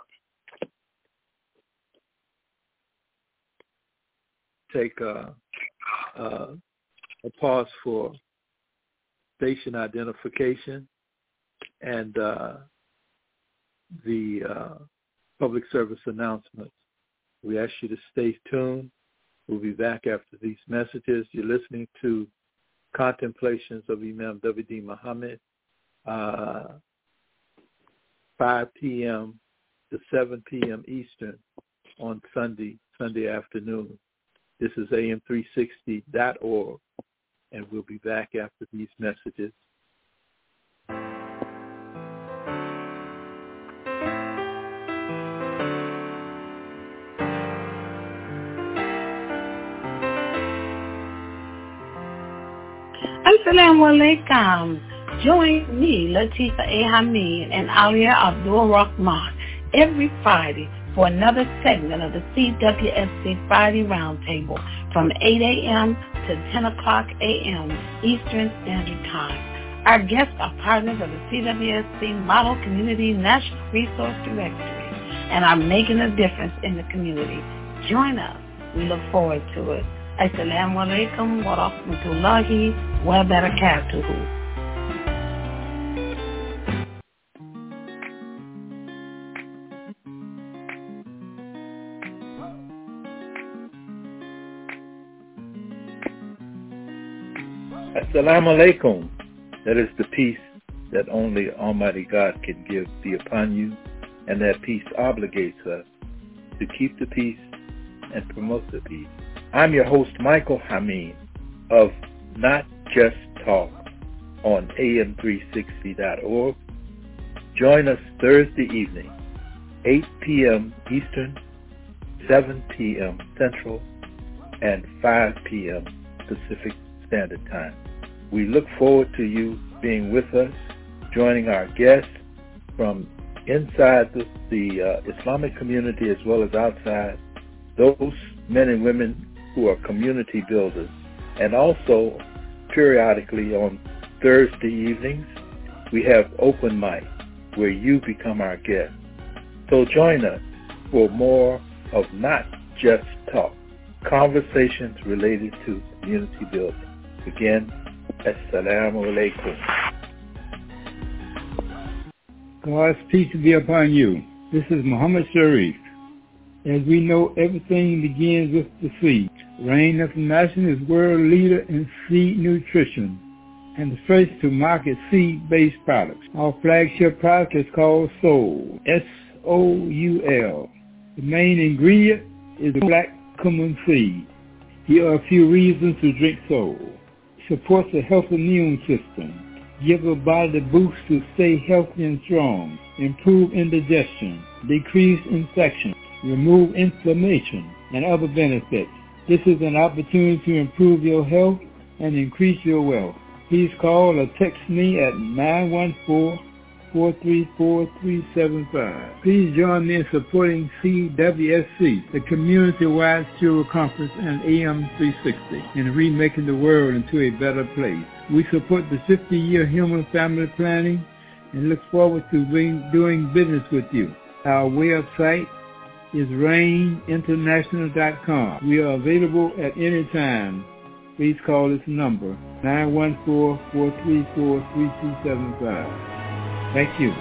Take uh, uh, a pause for station identification and uh, the uh, public service announcements. We ask you to stay tuned. We'll be back after these messages. You're listening to Contemplations of Imam W D Muhammad, uh, five p.m. to seven p.m. Eastern on Sunday, Sunday afternoon. This is A M three sixty dot org, and we'll be back after these messages. Assalamu alaikum. Join me, Latifa A. Hamid, and Alia Abdul Rahman every Friday for another segment of the C W S C Friday Roundtable from eight a.m. to ten o'clock a.m. Eastern Standard Time. Our guests are partners of the C W S C Model Community National Resource Directory and are making a difference in the community. Join us. We look forward to it. Assalamu alaikum wa rahmatullahi wa barakatuhu. Assalamu alaikum. That is the peace that only Almighty God can give be upon you, and that peace obligates us to keep the peace and promote the peace. I'm your host, Michael Hameen, of Not Just Talk on A M three sixty dot org. Join us Thursday evening, eight p.m. Eastern, seven p.m. Central, and five p.m. Pacific Standard Time. We look forward to you being with us, joining our guests from inside the, the uh, Islamic community as well as outside, those men and women who are community builders, and also periodically on Thursday evenings, we have open mic where you become our guest. So join us for more of Not Just Talk, conversations related to community building. Again, Assalamu alaikum. God's peace be upon you. This is Muhammad Sharif. As we know, everything begins with the seed. Rain International is world leader in seed nutrition and the first to market seed-based products. Our flagship product is called Soul, S O U L. The main ingredient is black cumin seed. Here are a few reasons to drink Soul. Supports a healthy immune system. Give a body the boost to stay healthy and strong. Improve indigestion. Decrease infection. Remove inflammation and other benefits. This is an opportunity to improve your health and increase your wealth. Please call or text me at nine one four, four three four, three seven five. Please join me in supporting C W S C, the community-wide Steward Conference and A M three sixty, in remaking the world into a better place. We support the fifty-year human family planning and look forward to being, doing business with you. Our website is rain international dot com. We are available at any time. Please call this number, nine one four, four three four, three two seven five. Thank you.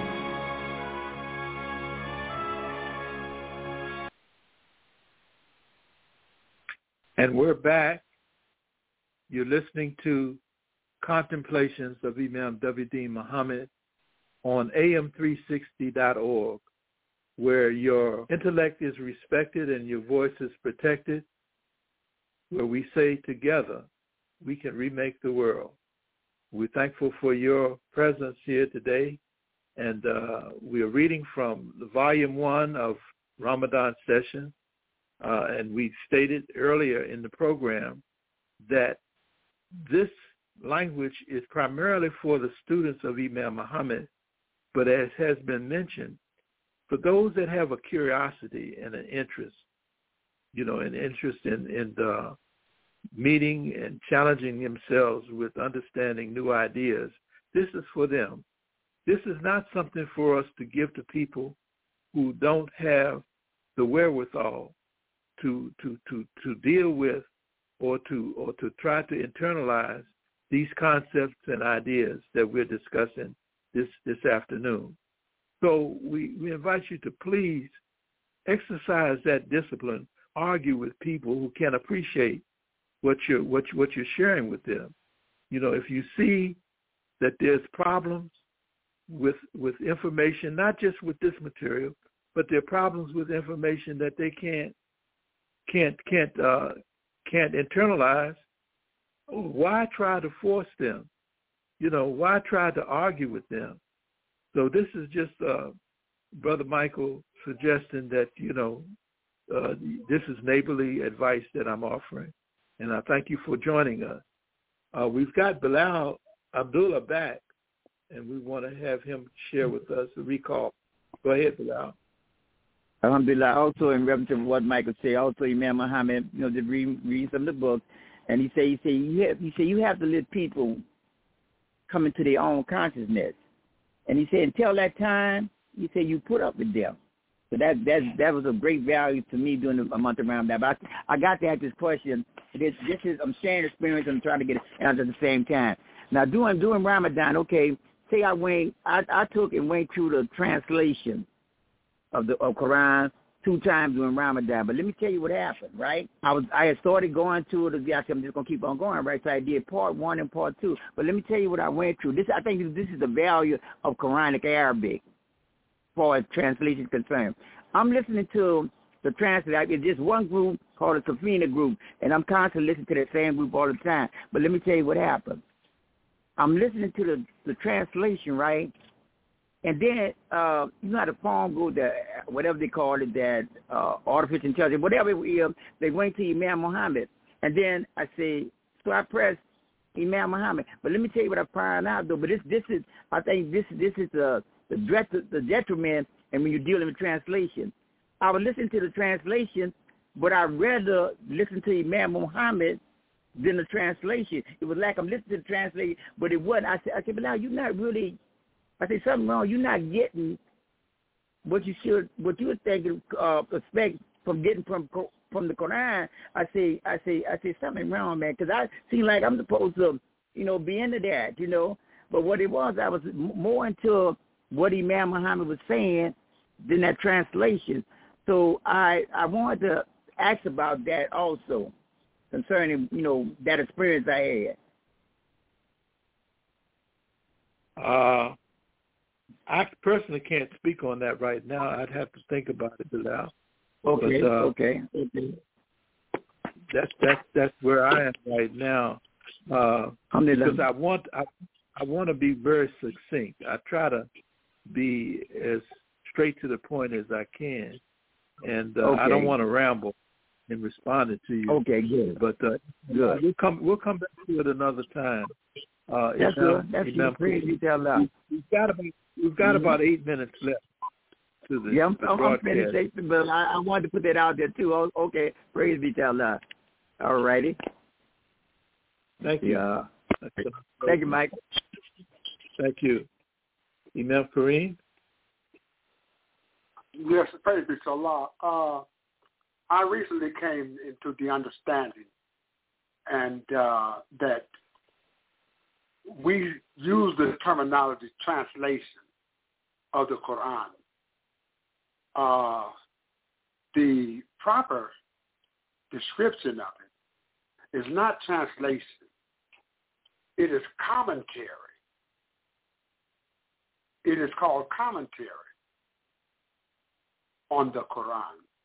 And we're back. You're listening to Contemplations of Imam W D Muhammad on A M three sixty dot org, where your intellect is respected and your voice is protected, where we say together, we can remake the world. We're thankful for your presence here today, and uh, we are reading from the volume one of Ramadan session, uh, and we stated earlier in the program that this language is primarily for the students of Imam Muhammad, but as has been mentioned, for those that have a curiosity and an interest, you know, an interest in, in the meeting and challenging themselves with understanding new ideas, this is for them. This is not something for us to give to people who don't have the wherewithal to to to, to deal with or to or to try to internalize these concepts and ideas that we're discussing this, this afternoon. So we, we invite you to please exercise that discipline, argue with people who can appreciate what you're, what, what you're sharing with them. You know, if you see that there's problems with, with information, not just with this material, but there are problems with information that they can't, can't, can't, uh, can't internalize, why try to force them? You know, why try to argue with them? So this is just uh, Brother Michael suggesting that, you know, uh, this is neighborly advice that I'm offering. And I thank you for joining us. Uh, we've got Bilal Abdullah back, and we want to have him share with us a recall. Go ahead, Bilal. Alhamdulillah. Also, in reference to what Michael said, also Imam Muhammad, you know, to read, read some of the books, and he said, he said, you have, he said, you have to let people come into their own consciousness. And he said, until that time, he said, you put up with them. So that that that was a great value to me during a month around that. But I, I got to ask this question. This this is I'm sharing experience and I'm trying to get it out at the same time. Now doing doing Ramadan, okay. Say I went, I, I took and went through the translation of the of Quran two times during Ramadan. But let me tell you what happened, right? I was I had started going to it. Yeah, I'm just gonna keep on going, right? So I did part one and part two. But let me tell you what I went through. This I think this is the value of Quranic Arabic, as far as translation is concerned. I'm listening to the translation. It's just one group called the Safina group, and I'm constantly listening to that same group all the time. But let me tell you what happened. I'm listening to the, the translation, right? And then, uh, you know how the phone goes, the, whatever they call it, that uh, artificial intelligence, whatever it is, they went to Imam Muhammad. And then I say, so I pressed Imam Muhammad. But let me tell you what I found out, though. But this this is, I think this, this is the, the, the detriment, and when you're dealing with translation. I was listening to the translation, but I'd rather listen to Imam Muhammad than the translation. It was like I'm listening to the translation, but it wasn't. I said, I said, but now you're not really, I said, something wrong. You're not getting what you should, what you would think, uh, expect from getting from from the Quran. I say, I say, I say something wrong, man, because I seem like I'm supposed to, you know, be into that, you know. But what it was, I was more into what Imam Muhammad was saying than that translation. So I I wanted to ask about that also, concerning, you know, that experience I had. Uh, I personally can't speak on that right now. I'd have to think about it, Bilal. Okay. But, uh, okay. Okay. That's that's that's where I am right now. Uh, because I want I I want to be very succinct. I try to be as straight to the point as I can, and uh, okay. I don't want to ramble in responding to you. Okay, good. But uh, good. We'll come we'll come back to it another time. Uh, that's good. That's good. Praise you, tell loud. We've got about we've got mm-hmm. about eight minutes left. To the, yeah, I'm, the I'm finished, but I, I wanted to put that out there too. Oh, okay, praise be to Allah. All righty. Thank you. Yeah. Thank you, Mike. Thank you. Imam Kareem? Yes, praise be to Allah. Uh, I recently came into the understanding and uh, that we use the terminology translation of the Quran. Uh, the proper description of it is not translation. It is commentary. It is called commentary on the Quran.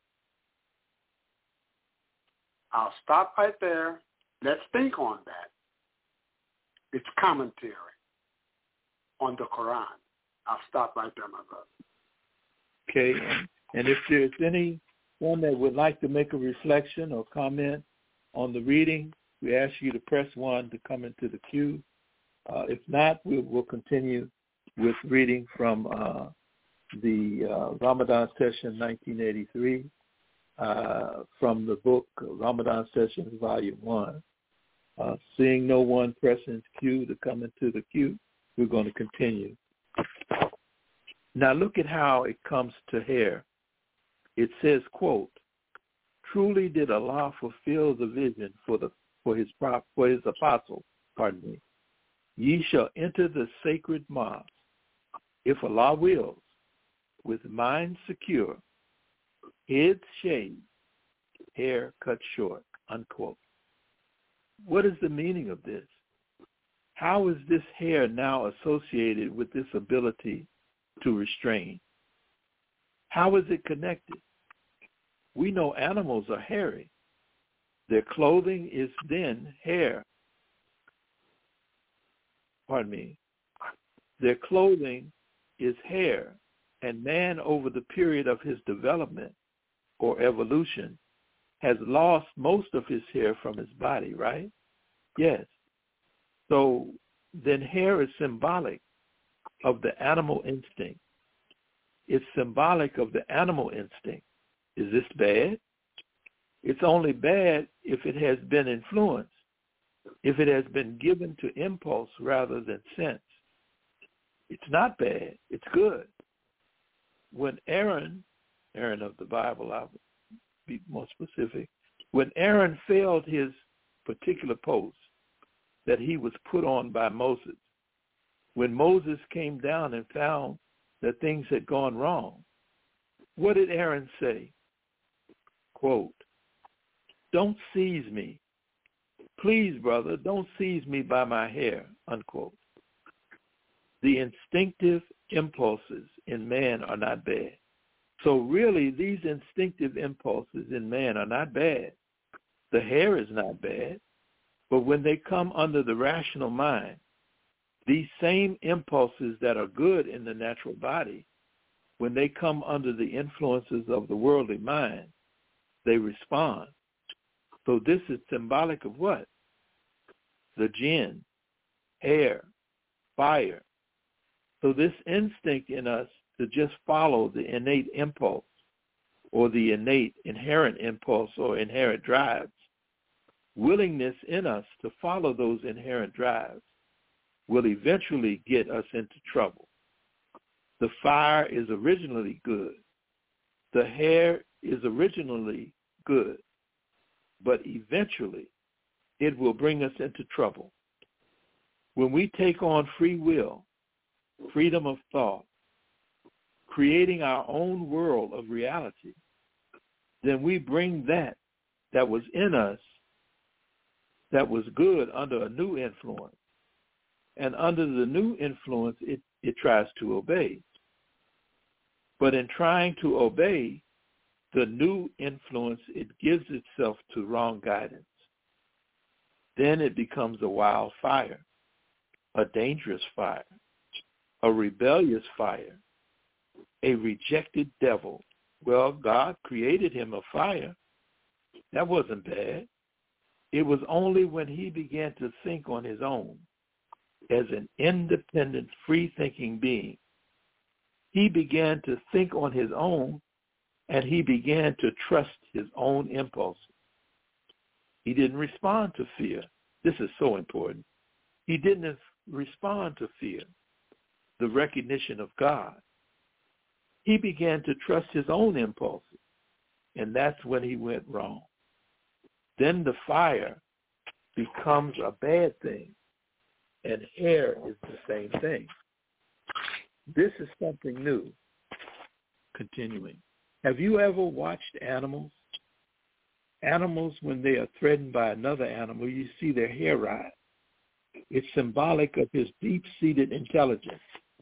I'll stop right there. Let's think on that. It's commentary on the Quran. I'll stop right there, my brother. Okay. And if there's anyone that would like to make a reflection or comment on the reading, we ask you to press one to come into the queue. Uh, if not, we'll, we'll continue with reading from uh, the uh, Ramadan Session nineteen eighty-three uh, from the book Ramadan Sessions Volume one. Uh, seeing no one pressing the queue to come into the queue, we're going to continue. Now look at how it comes to hair. It says, quote, "Truly did Allah fulfill the vision for the for his for his apostle, pardon me. Ye shall enter the sacred mosque, if Allah wills, with minds secure, heads shaved, hair cut short," unquote. What is the meaning of this? How is this hair now associated with this ability to restrain? How is it connected? We know animals are hairy. Their clothing is then hair. Pardon me. Their clothing is hair, and man, over the period of his development or evolution, has lost most of his hair from his body, right? Yes. So then hair is symbolic of the animal instinct. It's symbolic of the animal instinct. Is this bad? It's only bad if it has been influenced, if it has been given to impulse rather than sense. It's not bad. It's good. When Aaron, Aaron of the Bible, I would be more specific, when Aaron failed his particular post that he was put on by Moses, when Moses came down and found that things had gone wrong, what did Aaron say? Quote, "Don't seize me. Please, brother, don't seize me by my hair," unquote. The instinctive impulses in man are not bad. So really, these instinctive impulses in man are not bad. The hair is not bad. But when they come under the rational mind, these same impulses that are good in the natural body, when they come under the influences of the worldly mind, they respond. So this is symbolic of what? The jinn, air, fire. So this instinct in us to just follow the innate impulse or the innate inherent impulse or inherent drives, willingness in us to follow those inherent drives will eventually get us into trouble. The fire is originally good. The hair is originally good. But eventually, it will bring us into trouble. When we take on free will, freedom of thought, creating our own world of reality, then we bring that that was in us that was good under a new influence. And under the new influence, it, it tries to obey. But in trying to obey the new influence, it gives itself to wrong guidance. Then it becomes a wild fire, a dangerous fire, a rebellious fire, a rejected devil. Well, God created him a fire. That wasn't bad. It was only when he began to think on his own as an independent, free-thinking being. He began to think on his own, and he began to trust his own impulses. He didn't respond to fear. This is so important. He didn't respond to fear, the recognition of God. He began to trust his own impulses, and that's when he went wrong. Then the fire becomes a bad thing, and hair is the same thing. This is something new. Continuing. Have you ever watched animals? Animals, when they are threatened by another animal, you see their hair rise. It's symbolic of his deep-seated intelligence.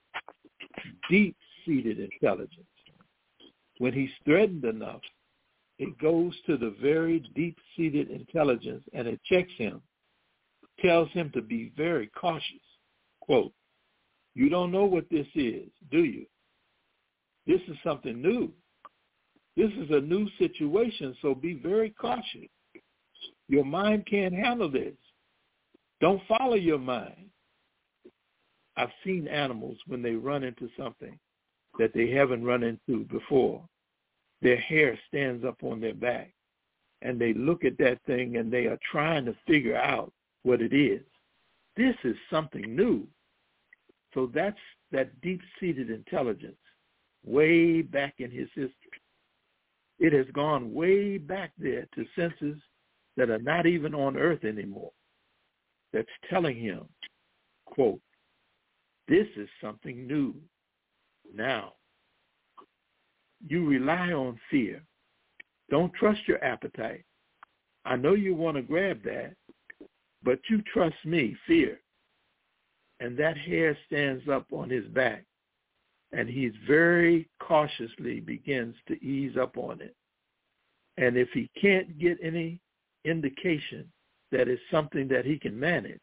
Deep-seated intelligence. When he's threatened enough, it goes to the very deep-seated intelligence and it checks him, tells him to be very cautious. Quote, you don't know what this is, do you? This is something new. This is a new situation, so be very cautious. Your mind can't handle this. Don't follow your mind. I've seen animals when they run into something that they haven't run into before. Their hair stands up on their back, and they look at that thing, and they are trying to figure out what it is. This is something new. So that's that deep-seated intelligence way back in his history. It has gone way back there to senses that are not even on earth anymore. That's telling him, quote, this is something new. Now, you rely on fear. Don't trust your appetite. I know you want to grab that, but you trust me, fear. And that hair stands up on his back, and he very cautiously begins to ease up on it. And if he can't get any indication that it's something that he can manage,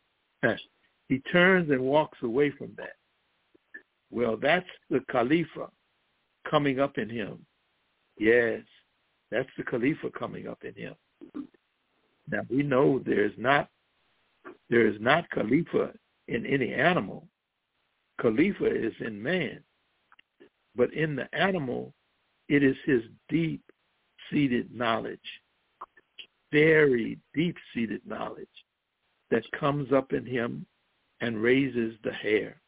he turns and walks away from that. Well, that's the Khalifa coming up in him. Yes, that's the Khalifa coming up in him. Now, we know there's not, there is not Khalifa in any animal. Khalifa is in man. But in the animal, it is his deep-seated knowledge, very deep-seated knowledge that comes up in him and raises the hair.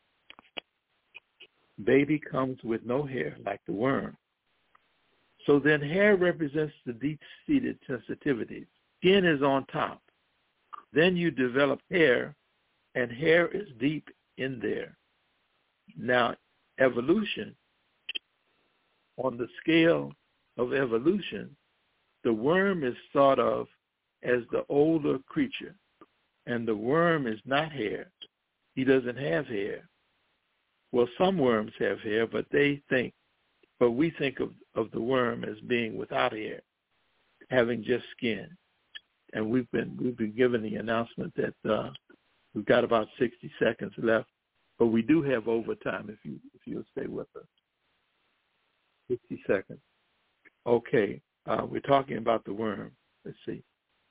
Baby comes with no hair like the worm. So then hair represents the deep-seated sensitivities. Skin is on top. Then you develop hair, and hair is deep in there. Now, evolution, on the scale of evolution, the worm is thought of as the older creature, and the worm is not hair. He doesn't have hair. Well, some worms have hair, but they think, but we think of, of the worm as being without hair, having just skin. And we've been we've been given the announcement that uh, we've got about sixty seconds left, but we do have overtime if you if you'll stay with us. sixty seconds. Okay, uh, we're talking about the worm. Let's see.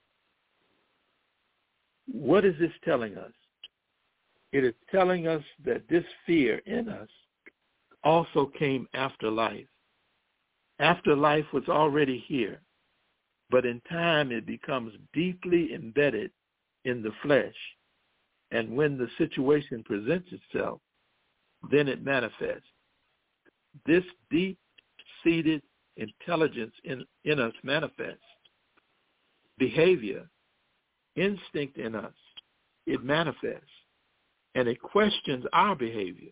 What is this telling us? It is telling us that this fear in us also came after life. After life was already here, but in time it becomes deeply embedded in the flesh. And when the situation presents itself, then it manifests. This deep-seated intelligence in, in us manifests. Behavior, instinct in us, it manifests. And it questions our behavior,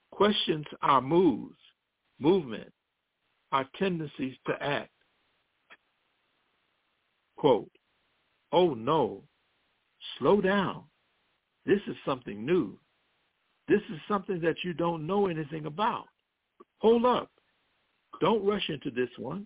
questions our moves, movement, our tendencies to act, quote, "Oh no, slow down. This is something new. This is something that you don't know anything about. Hold up. Don't rush into this one."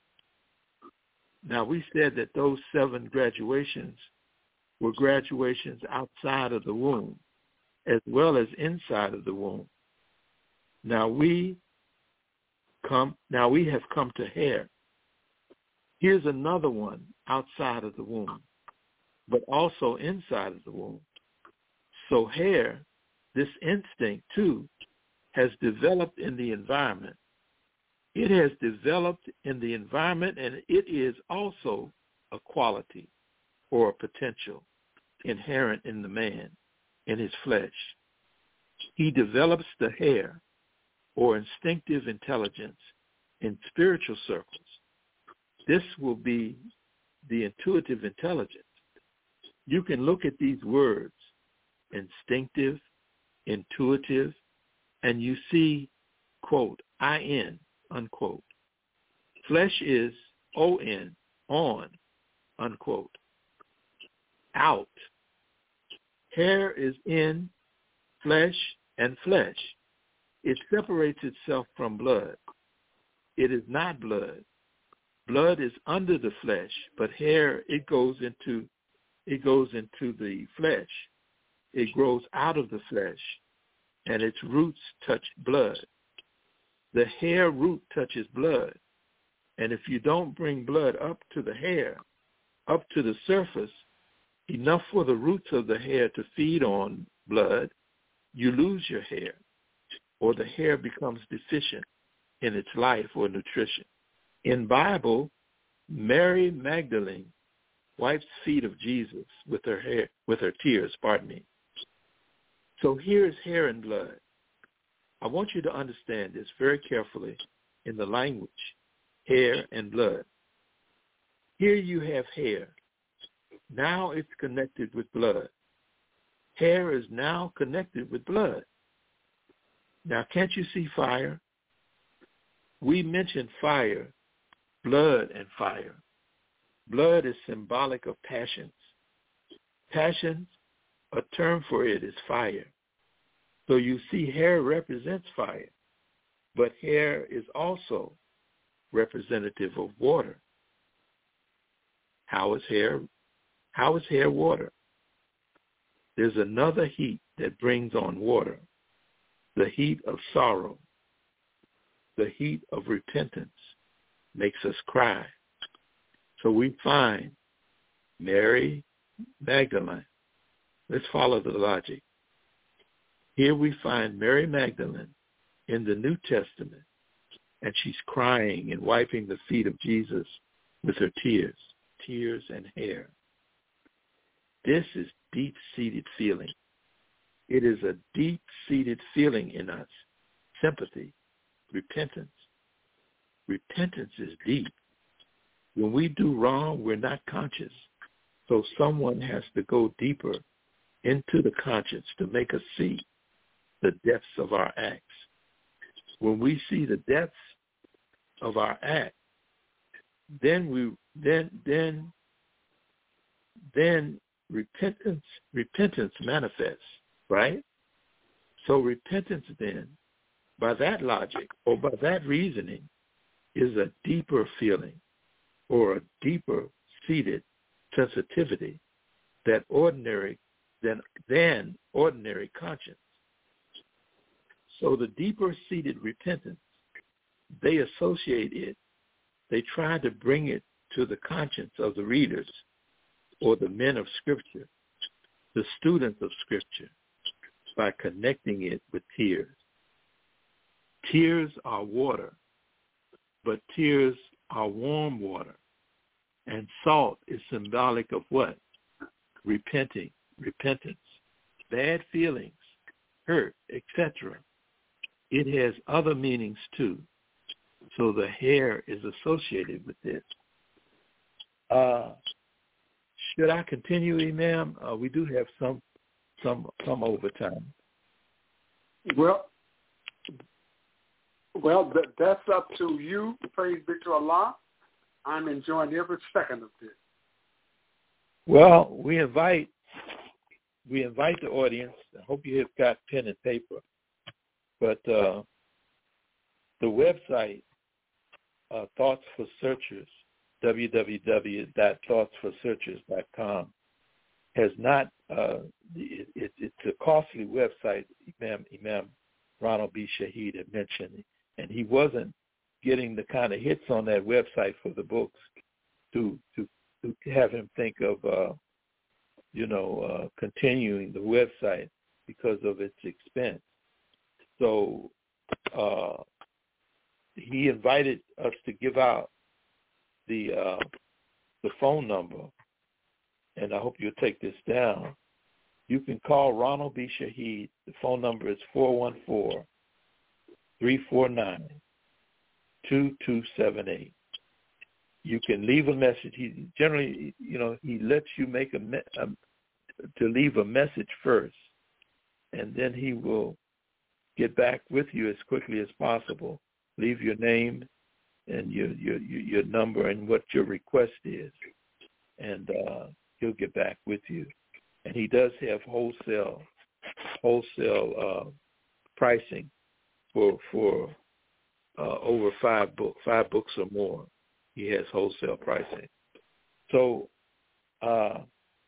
Now, we said that those seven graduations were graduations outside of the womb as well as inside of the womb. Now we come now we have come to hair. Here's another one outside of the womb, but also inside of the womb. So hair, this instinct too, has developed in the environment. It has developed in the environment, and it is also a quality or a potential inherent in the man, in his flesh. He develops the hair or instinctive intelligence in spiritual circles. This will be the intuitive intelligence. You can look at these words, instinctive, intuitive, and you see, quote, I N, unquote. Flesh is O N, on, unquote. Out. Hair is in, flesh, and flesh. It separates itself from blood. It is not blood. Blood is under the flesh, but hair, it goes into it goes into the flesh. It grows out of the flesh, and its roots touch blood. The hair root touches blood, and if you don't bring blood up to the hair, up to the surface, enough for the roots of the hair to feed on blood, you lose your hair, or the hair becomes deficient in its life or nutrition. In Bible, Mary Magdalene wipes feet of Jesus with her hair, with her tears, pardon me. So here's hair and blood. I want you to understand this very carefully in the language, hair and blood. Here you have hair. Now it's connected with blood. Hair is now connected with blood. Now, can't you see fire? We mentioned fire, blood and fire. Blood is symbolic of passions. Passions, a term for it is fire. So you see hair represents fire, but hair is also representative of water. How is hair? How is hair water? There's another heat that brings on water, the heat of sorrow, the heat of repentance makes us cry. So we find Mary Magdalene. Let's follow the logic. Here we find Mary Magdalene in the New Testament, and she's crying and wiping the feet of Jesus with her tears, tears and hair. This is deep-seated feeling. It is a deep-seated feeling in us, sympathy, repentance. Repentance is deep. When we do wrong, we're not conscious. So someone has to go deeper into the conscience to make us see the depths of our acts. When we see the depths of our act, then we then then then repentance repentance manifests, right? So repentance then, by that logic or by that reasoning, is a deeper feeling or a deeper seated sensitivity that ordinary than than ordinary conscience. So the deeper seated repentance, they associate it, they try to bring it to the conscience of the readers or the men of Scripture, the students of Scripture, by connecting it with tears. Tears are water, but tears are warm water. And salt is symbolic of what? Repenting, repentance, bad feelings, hurt, et cetera. It has other meanings too. So the hair is associated with this. Uh, should I continue, Imam? Uh, we do have some some some overtime. Well, well, th- that's up to you. Praise be to Allah. I'm enjoying every second of this. Well, we invite we invite the audience. I hope you have got pen and paper. But uh, the website, uh, Thoughts for Searchers, w w w dot thoughts for searchers dot com, has not. Uh, it, it, it's a costly website. Imam Imam Ronald B. Shaheed had mentioned, and he wasn't getting the kind of hits on that website for the books to to, to have him think of, uh, you know, uh, continuing the website because of its expense. So uh, he invited us to give out the uh, the phone number, and I hope you'll take this down. You can call Ronald B. Shaheed. The phone number is four one four, three four nine, two two seven eight. You can leave a message. He generally, you know, he lets you make a, me- a to leave a message first, and then he will get back with you as quickly as possible. Leave your name and your your your number and what your request is, and uh, he'll get back with you. And he does have wholesale wholesale uh, pricing for for uh, over five book five books or more. He has wholesale pricing. So uh,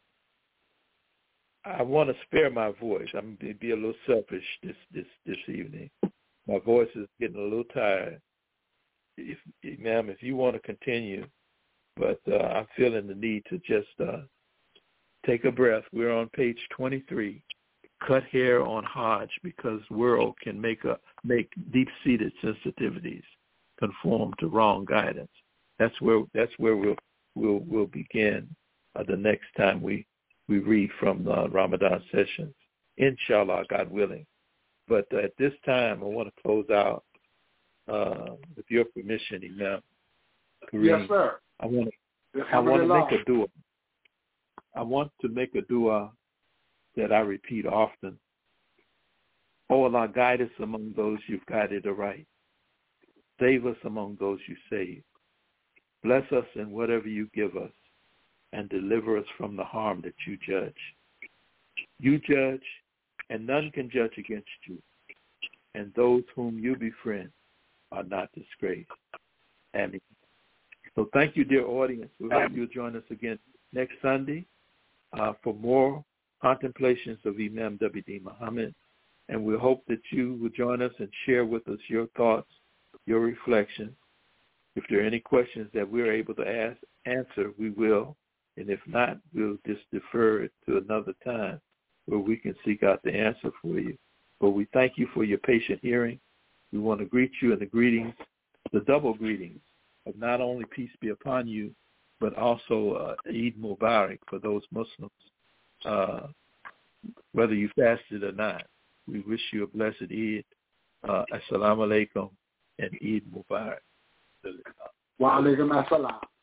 I want to spare my voice. I'm going to be a little selfish this this this evening. My voice is getting a little tired. If, ma'am, if you want to continue, but uh, I'm feeling the need to just uh, take a breath. We're on page twenty-three. Cut hair on Hodge because world can make a make deep-seated sensitivities conform to wrong guidance. That's where that's where we'll we'll we'll begin uh, the next time we we read from the Ramadan sessions, inshallah, God willing. But uh, at this time, I want to close out uh, with your permission, Imam Kareem. Yes, sir. I want to I want to make a dua. I want to make a dua that I repeat often. Oh Allah, guide us among those you've guided aright. Save us among those you save. Bless us in whatever you give us, and deliver us from the harm that you judge. You judge, and none can judge against you, and those whom you befriend are not disgraced. Amen. So thank you, dear audience. We hope you'll join us again next Sunday uh, for more contemplations of Imam W D Muhammad, and we hope that you will join us and share with us your thoughts, your reflections. If there are any questions that we're able to ask, answer, we will. And if not, we'll just defer it to another time where we can seek out the answer for you. But we thank you for your patient hearing. We want to greet you in the greetings, the double greetings of not only peace be upon you, but also uh, Eid Mubarak for those Muslims, uh, whether you fasted or not. We wish you a blessed Eid. Uh, Assalamu alaikum and Eid Mubarak. Wa alaikum assalam.